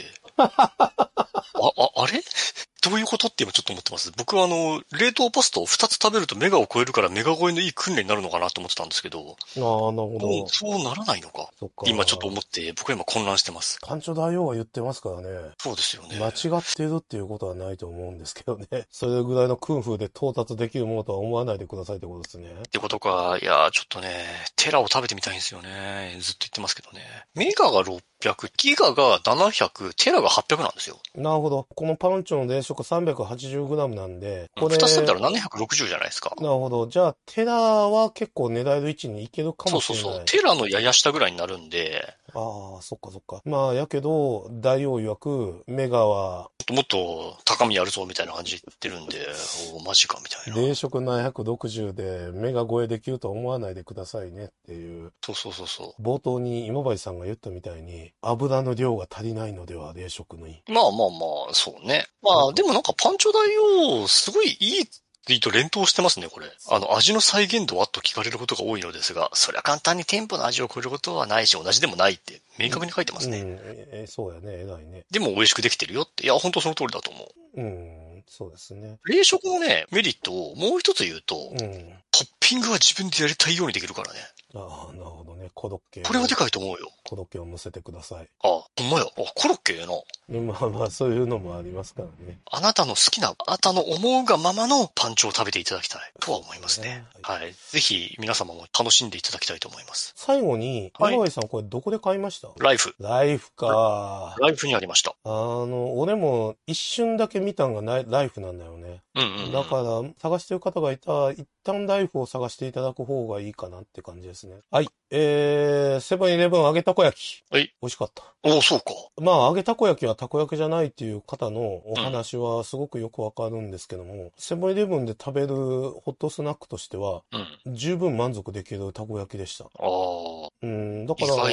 あれどういうことって今ちょっと思ってます。僕は冷凍パスタを2つ食べるとメガを超えるからメガ超えのいい訓練になるのかなと思ってたんですけど。ああ、なるほど。そうならないのか。今ちょっと思って、僕は今混乱してます。 パンチョ大王は言ってますからね。 そうですよね。 間違ってるっていうことはないと思うんですけどね。それぐらいの空風で到達できるものとは思わないでくださいってことですね。 ってことか。いや、ちょっとね、テラを食べてみたいんですよね。ずっと言ってますけどね。メガが600、ギガが700、テラが800なんですよ。 なるほど。このパンチョの冷食 380g なんで、 これ。2つ食べたら760じゃないですか。 なるほど。じゃあ、テラは結構狙える位置に行けるかもしれない。 そう。テラのやや下ぐらいになるんで。 ああ、そっか。まあ、やけど、大王曰く、メガは、 もっと高みやるぞみたいな感じ言ってるんで、マジかみたいな。 冷食760でメガ超えできると思わないでくださいねっていう。 そう。 冒頭に今林さんが言ったみたいに、油の量が足りないのでは、冷食に。 まあ、そうね。まあ、でもなんかパンチョ大王、すごいいいツイート連投してますね、これ。味の再現度はと聞かれることが多いのですが、そりゃ簡単に店舗の味を超えることはないし、同じでもないって、明確に書いてますね。 そうやね、偉いね。 でも美味しくできてるよって。いや、本当その通りだと思う。 そうですね。 冷食のね、メリットをもう一つ言うと、トッピングは自分でやりたいようにできるからね。 ああ、なるほどね。コロッケ。 これはでかいと思うよ。 コロッケを乗せてください。 あ、ほんまや。コロッケな。 まあ、そういうのもありますからね。 あなたの好きな、あなたの思うがままのパンチを食べていただきたいとは思いますね。はい。ぜひ皆様も楽しんでいただきたいと思います。 最後に、山上さんこれどこで買いました？ ライフか。 ライフにありました。 俺も一瞬だけ見たんがライフなんだよね。だから、探してる方がいたら、一旦ライフを探していただく方がいいかなって感じですね。はい。セブンイレブン揚げたこ焼き。 はい。 美味しかった。 そうか。 まあ、揚げたこ焼きはたこ焼きじゃないっていう方のお話はすごくよくわかるんですけども、セブンイレブンで食べるホットスナックとしては、十分満足できるたこ焼きでした。だから、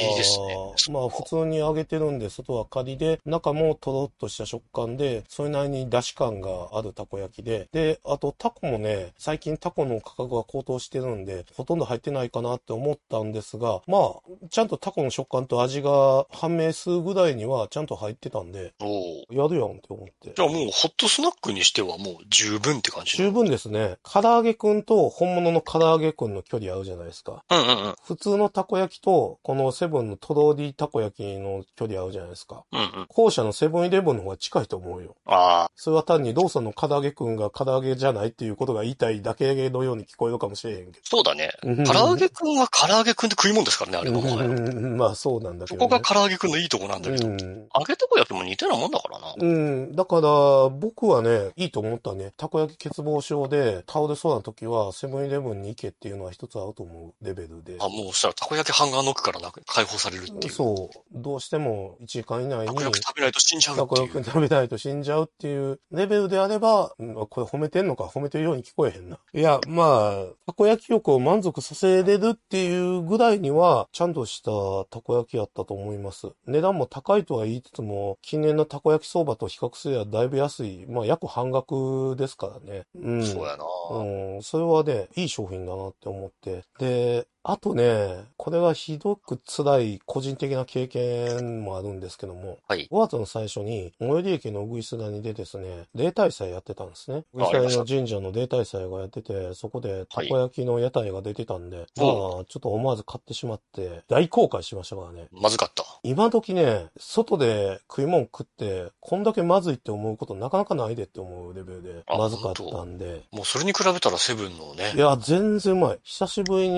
意外ですね。 まあ、普通に揚げてるんで、外はカリで、中もトロッとした食感で、それなりに出汁感があるたこ焼きで、で、あとタコもね、最近タコの価格が高騰してるんで、ほとんど入ってないかなって思ったんですが、まあ、ちゃんとタコの食感と味が判明するぐらいにはちゃんと入ってたんで、やるやんって思って。 じゃあもうホットスナックにしてはもう十分って感じ？ 十分ですね。唐揚げくんと本物の唐揚げくんの距離合うじゃないですか。普通のたこ焼きと、このセブンのとろりたこ焼きの距離合うじゃないですか。後者のセブンイレブンの方が近いと思うよ。それは単にローソンの唐揚げくんが唐揚げじゃないっていうことが言いたいだけのように聞こえるかもしれへんけど。 そうだね。唐揚げくんは唐揚げくんで食い物ですからね、あれは。 まあそうなんだけど、 ね。そこが唐揚げくんのいいとこなんだけど。揚げたこ焼きも似たようなもんだからな。 だから僕はね、いいと思ったね。たこ焼き欠乏症で倒れそうな時はセブンイレブンに行けっていうのは一つ合うと思うレベルで。 もうそしたらたこ焼きハンガーノックから解放されるっていう。 そう。どうしても1時間以内に。 たこ焼き食べないと死んじゃうっていう。 たこ焼き食べないと死んじゃうっていうレベルであれば、これ褒めてんのか褒めてるように聞こえへんな。いや、まあ、たこ焼き欲を満足させれるっていうぐらいには、ちゃんとしたたこ焼きやったと思います。値段も高いとは言いつつも、近年のたこ焼き相場と比較すればだいぶ安い。まあ、約半額ですからね。 そうやな。 それはね、いい商品だなって思って。で、あとね、これはひどく辛い個人的な経験もあるんですけども、5月の最初に、最寄り駅のうぐいす谷でですね、例大祭やってたんですね。うぐいす谷の神社の例大祭がやってて、そこでたこ焼きの屋台が出てたんで、まあ、ちょっと思わず買ってしまって、大後悔しましたからね。 まずかった。 今時ね、外で食い物食って、こんだけまずいって思うことなかなかないでって思うレベルで、まずかったんで。 もうそれに比べたらセブンのね。 いや、全然うまい。久しぶりにこんだ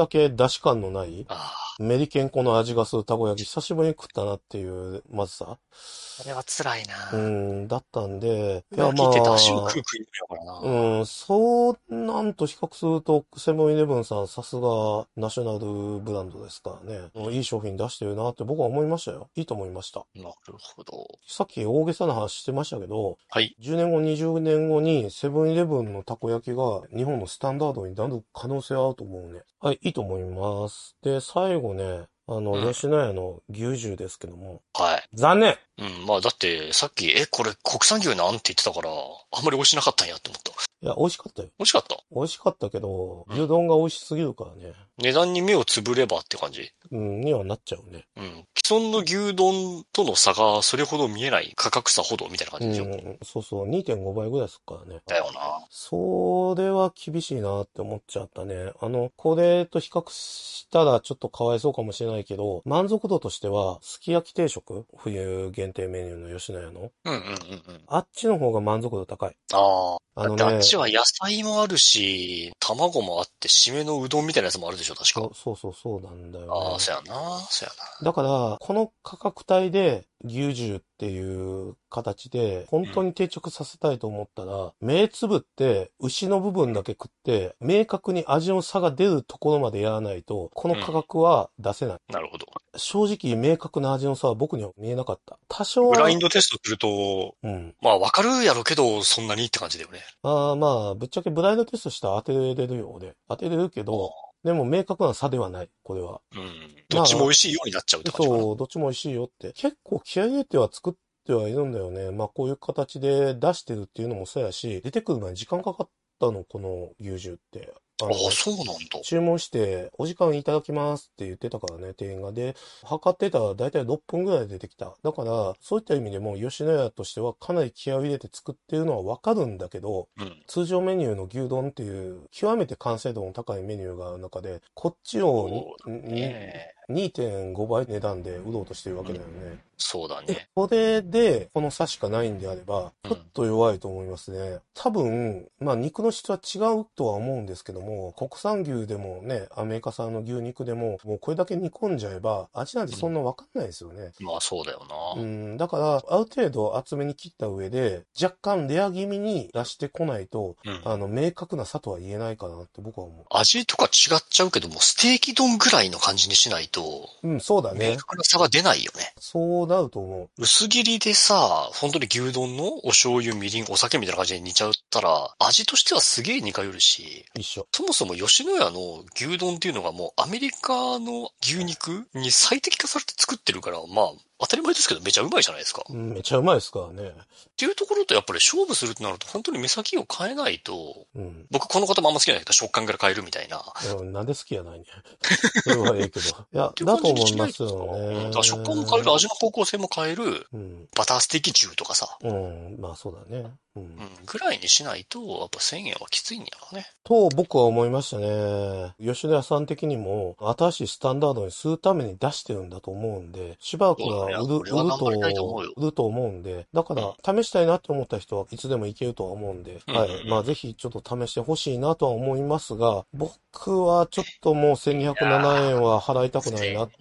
け出汁感のない、 あメリケン粉の味がするたこ焼き、久しぶりに食ったなっていう、まずさ。 あれは辛いな。 だったんで、いや、 焼きって出汁をまあ、 食う食い物やからな。 そうなんと比較すると、セブンイレブンさんさすがナショナルブランドですからね。いい商品出してるなって僕は思いましたよ。いいと思いました。 なるほど。 さっき大げさな話してましたけど、 はい。 10年後、20年後にセブンイレブンのたこ焼きが日本のスタンダードになる可能性あると思うね。はい、いいと思います。で、最後ね、吉野家の牛重ですけども。 はい。 残念。 まあだって、さっき、これ国産牛なんて言ってたから、あんまり美味しなかったんやって思った。 いや、美味しかったよ。 美味しかった。 美味しかったけど、牛丼が美味しすぎるからね。 値段に目をつぶればって感じ。 にはなっちゃうね。 既存の牛丼との差がそれほど見えない価格差ほどみたいな感じでしょ。 そうそう、2.5 倍ぐらいするからね。 だよな。 それは厳しいなって思っちゃったね。これと比較したらちょっとかわいそうかもしれないけど、満足度としては、すき焼き定食、冬限定メニューの吉野家の。あっちの方が満足度高い。 ああ。だってあっちは野菜もあるし、卵もあって、締めのうどんみたいなやつもあるでしょ、確か。 そうなんだよね。 ああ、そうやな。そうやな。 だから、この価格帯で牛重っていう形で、本当に定着させたいと思ったら、目つぶって牛の部分だけ食って、明確に味の差が出るところまでやらないと、この価格は出せない。 なるほど。 正直、明確な味の差は僕には見えなかった。多少は。 ブラインドテストすると、まあわかるやろけど、そんなにって感じだよね。 まあ、ぶっちゃけブラインドテストしたら当てれるよ、俺。当てれるけど、でも明確な差ではない、これは。 どっちも美味しいようになっちゃうって感じかな。 そう、どっちも美味しいよって。結構気合い入れては作ってはいるんだよね。まあこういう形で出してるっていうのもそうやし、出てくる前に時間かかったの、この牛重って。 そうなんだ。 注文して、お時間いただきますって言ってたからね、店員が。で、測ってたらだいたい6分ぐらいで出てきた。だから、そういった意味でも吉野家としてはかなり気合を入れて作ってるのはわかるんだけど、通常メニューの牛丼っていう極めて完成度の高いメニューがある中で、こっちを2.5 倍値段で売ろうとしてるわけだよね。 そうだね。 これで、この差しかないんであれば、ちょっと弱いと思いますね。多分、まあ肉の質は違うとは思うんですけども、国産牛でもね、アメリカ産の牛肉でも、もうこれだけ煮込んじゃえば、味なんてそんなわかんないですよね。 まあそうだよな。 だから、ある程度厚めに切った上で、若干レア気味に出してこないと、明確な差とは言えないかなって僕は思う。 味とか違っちゃうけども、ステーキ丼ぐらいの感じにしないと、 そうだね。 明確な差が出ないよね。 そうなると思う。 薄切りでさ、本当に牛丼のお醤油、みりん、お酒みたいな感じで煮ちゃったら、味としてはすげえ似通るし、 一緒。 そもそも吉野家の牛丼っていうのがもうアメリカの牛肉に最適化されて作ってるから、まあ、当たり前ですけどめちゃうまいじゃないですか。 めちゃうまいですからね。 っていうところとやっぱり勝負するってなると本当に目先を変えないと、僕この方もあんま好きじゃないけど食感から変えるみたいな。 なんで好きやないね。それはええけど。いや、だと思いますよね。 だから食感も変える、味の方向性も変える、バターステーキ重とかさ。 まあそうだね。 ぐらいにしないと、やっぱ1000円はきついんやろね。 と僕は思いましたね。吉田屋さん的にも新しいスタンダードにするために出してるんだと思うんで、しばらくは売ると思うんで、だから試したいなって思った人はいつでもいけるとは思うんで、はい。まあぜひちょっと試してほしいなとは思いますが、僕はちょっともう1207円は払いたくないなって。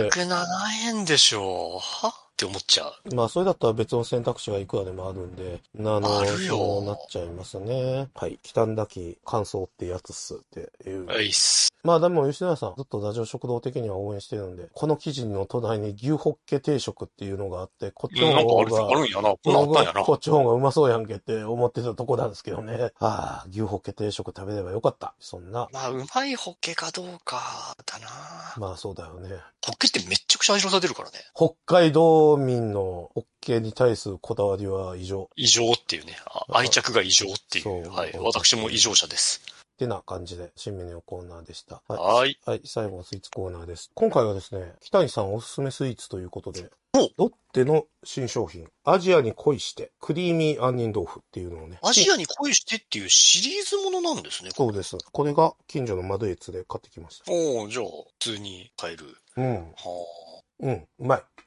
1207円でしょはって思っちゃう。 まあ、それだったら別の選択肢がいくらでもあるんで、 あるよ。 そうなっちゃいますね。はい。忌憚なき感想ってやつっすっていう。 はいっす。 まあでも吉野さん、ずっとラジオ食堂的には応援してるんで、この記事の隣に牛ホッケ定食っていうのがあって、こっちの方が、 あるんやな。こっちの方がうまそうやんけって思ってたとこなんですけどね。牛ホッケ定食食べればよかった。そんな。 まあ、うまいホッケかどうかだな。 まあそうだよね。 ホッケってめっちゃくちゃ味の差出るからね。 北海道民のホッケに対するこだわりは異常。 異常っていうね。愛着が異常っていう。はい。私も異常者です。 ってな感じで、新メニューコーナーでした。 はい。 はい。最後はスイーツコーナーです。今回はですね、北谷さんおすすめスイーツということで、ロッテの新商品、アジアに恋して、クリーミー杏仁豆腐っていうのをね。 アジアに恋してっていうシリーズものなんですね。 そうです。これが近所のマドエツで買ってきました。 じゃあ、普通に買える。 うまい。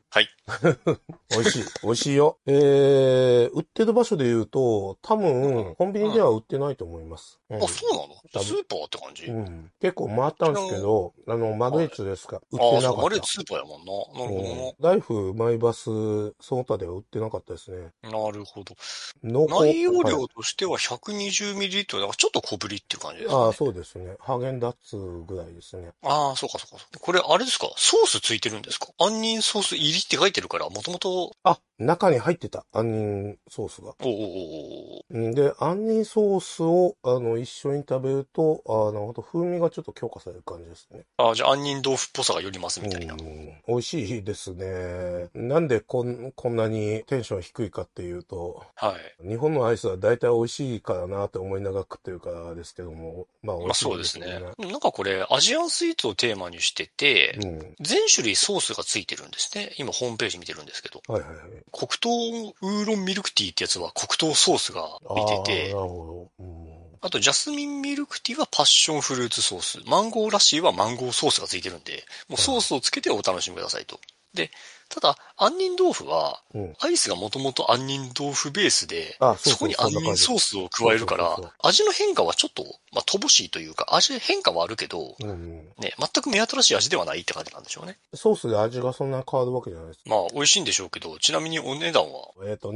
はい。 美味しい。美味しいよ。売ってる場所で言うと、多分、コンビニでは売ってないと思います。 あ、そうなの？スーパーって感じ？ 結構回ったんですけど、マルエツですか。売ってなかった。 ああ、そうか、マルエツスーパーやもんな。なるほどな。 ライフ、マイバス、その他では売ってなかったですね。 なるほど。 濃厚。 内容量としては 120ml、だからちょっと小ぶりっていう感じですかね。 ああ、そうですね。ハーゲンダッツぐらいですね。 ああ、そうかそうか。これ、あれですか？ソースついてるんですか？杏仁ソース入りって書いてるから、もともと。 あ、中に入ってた。杏仁ソースが。で、杏仁ソースを、一緒に食べると、なるほど、風味がちょっと強化される感じですね。 ああ、じゃあ杏仁豆腐っぽさがよりますみたいな。 美味しいですね。なんでこんなにテンション低いかっていうと、 はい。 日本のアイスは大体美味しいからなって思いながら食ってるからですけども、まあ美味しいですね。 そうですね。なんかこれ、アジアンスイーツをテーマにしてて、全種類ソースがついてるんですね。今ホームページ見てるんですけど。 はいはいはい。 黒糖ウーロンミルクティーってやつは黒糖ソースがついてて、 なるほど。 あとジャスミンミルクティーはパッションフルーツソース、マンゴーラッシーはマンゴーソースがついてるんで、もうソースをつけてお楽しみくださいと。で、ただ、杏仁豆腐は、アイスがもともと杏仁豆腐ベースで、そこに杏仁ソースを加えるから、味の変化はちょっと、乏しいというか、味変化はあるけど、ね、全く目新しい味ではないって感じなんでしょうね。 ソースで味がそんな変わるわけじゃないです。 美味しいんでしょうけど、ちなみにお値段は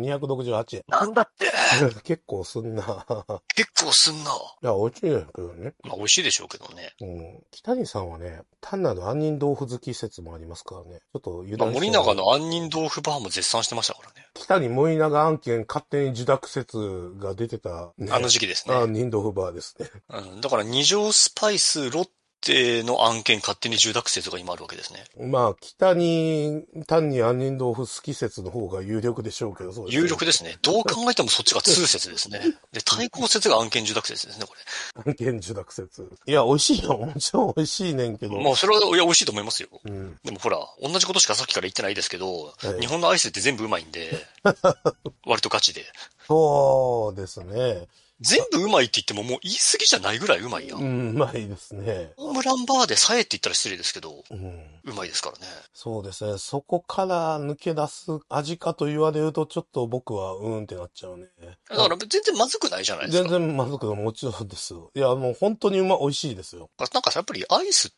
268円。 なんだって結構すんな。 結構すんな。 いや、美味しいですけどね。 美味しいでしょうけどね。 北谷さんはね、単なる杏仁豆腐好き説もありますからね。ちょっと油断して森永の杏仁豆腐バーも絶賛してましたからね。 北に森永案件勝手に受諾説が出てた、 ね。あの時期ですね。 杏仁豆腐バーですね。 だから二条スパイスロッテの案件勝手に受諾説が今あるわけですね。 北に単に杏仁豆腐好き説の方が有力でしょうけど、そうですね。 有力ですね。どう考えてもそっちが通説ですね。で、対抗説が案件受諾説ですね、これ。案件受諾説。いや、美味しいよ。もちろん美味しいねんけど。 それは、美味しいと思いますよ。でもほら、同じことしかさっきから言ってないですけど、日本のアイスって全部うまいんで、割とガチで。 そうですね。 全部うまいって言ってももう言い過ぎじゃないぐらいうまいやん。 うまいですね。 ホームランバーでさえって言ったら失礼ですけど、うまいですからね。 そうですね。そこから抜け出す味かと言われるとちょっと僕はってなっちゃうね。 だから全然まずくないじゃないですか。 全然まずくもちろんです。いや、もう本当に美味しいですよ。 なんかやっぱりアイスって、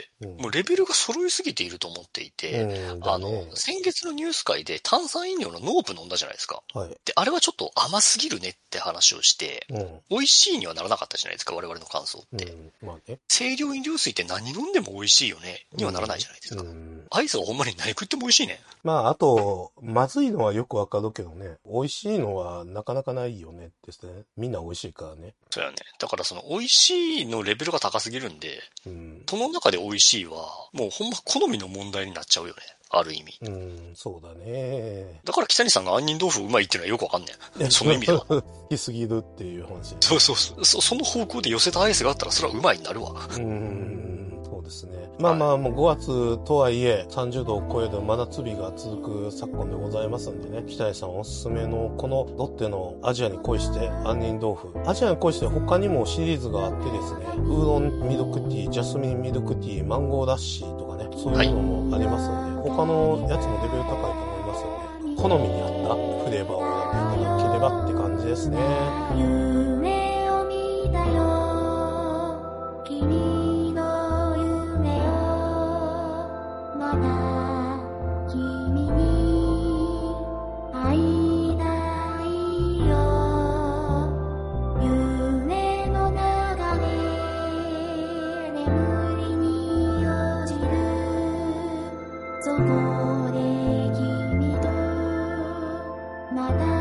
もうレベルが揃いすぎていると思っていて、先月のニュース会で炭酸飲料のノープ飲んだじゃないですか。はい。で、あれはちょっと甘すぎるねって話をして、美味しいにはならなかったじゃないですか、我々の感想って。清涼飲料水って何飲んでも美味しいよね、にはならないじゃないですか。アイスはほんまに何食っても美味しいね。 あと、まずいのはよくわかるけどね、美味しいのはなかなかないよねですね。みんな美味しいからね。 そうやね。だからその美味しいのレベルが高すぎるんで、その中で美味しいは、もうほんま好みの問題になっちゃうよね。ある意味。 そうだね。 だから北谷さんが杏仁豆腐うまいっていうのはよくわかんねえ。その意味では。 好きすぎるっていう話。 その方向で寄せたアイスがあったらそれはうまいになるわ。 そうですね。もう5月とはいえ30度を超える真夏日が続く昨今でございますんでね、北谷さんおすすめのこのロッテのアジアに恋して杏仁豆腐。アジアに恋して他にもシリーズがあってですね、ウーロンミルクティー、ジャスミンミルクティー、マンゴーラッシーとかね、そういうのもありますので、他のやつもレベル高いと思いますので、好みに合ったフレーバーを選んでいただければって感じですね。夢を見たよ、君の夢をまだ君に会いたいよ、夢の流れ眠りに落ちる、そこで君とまだ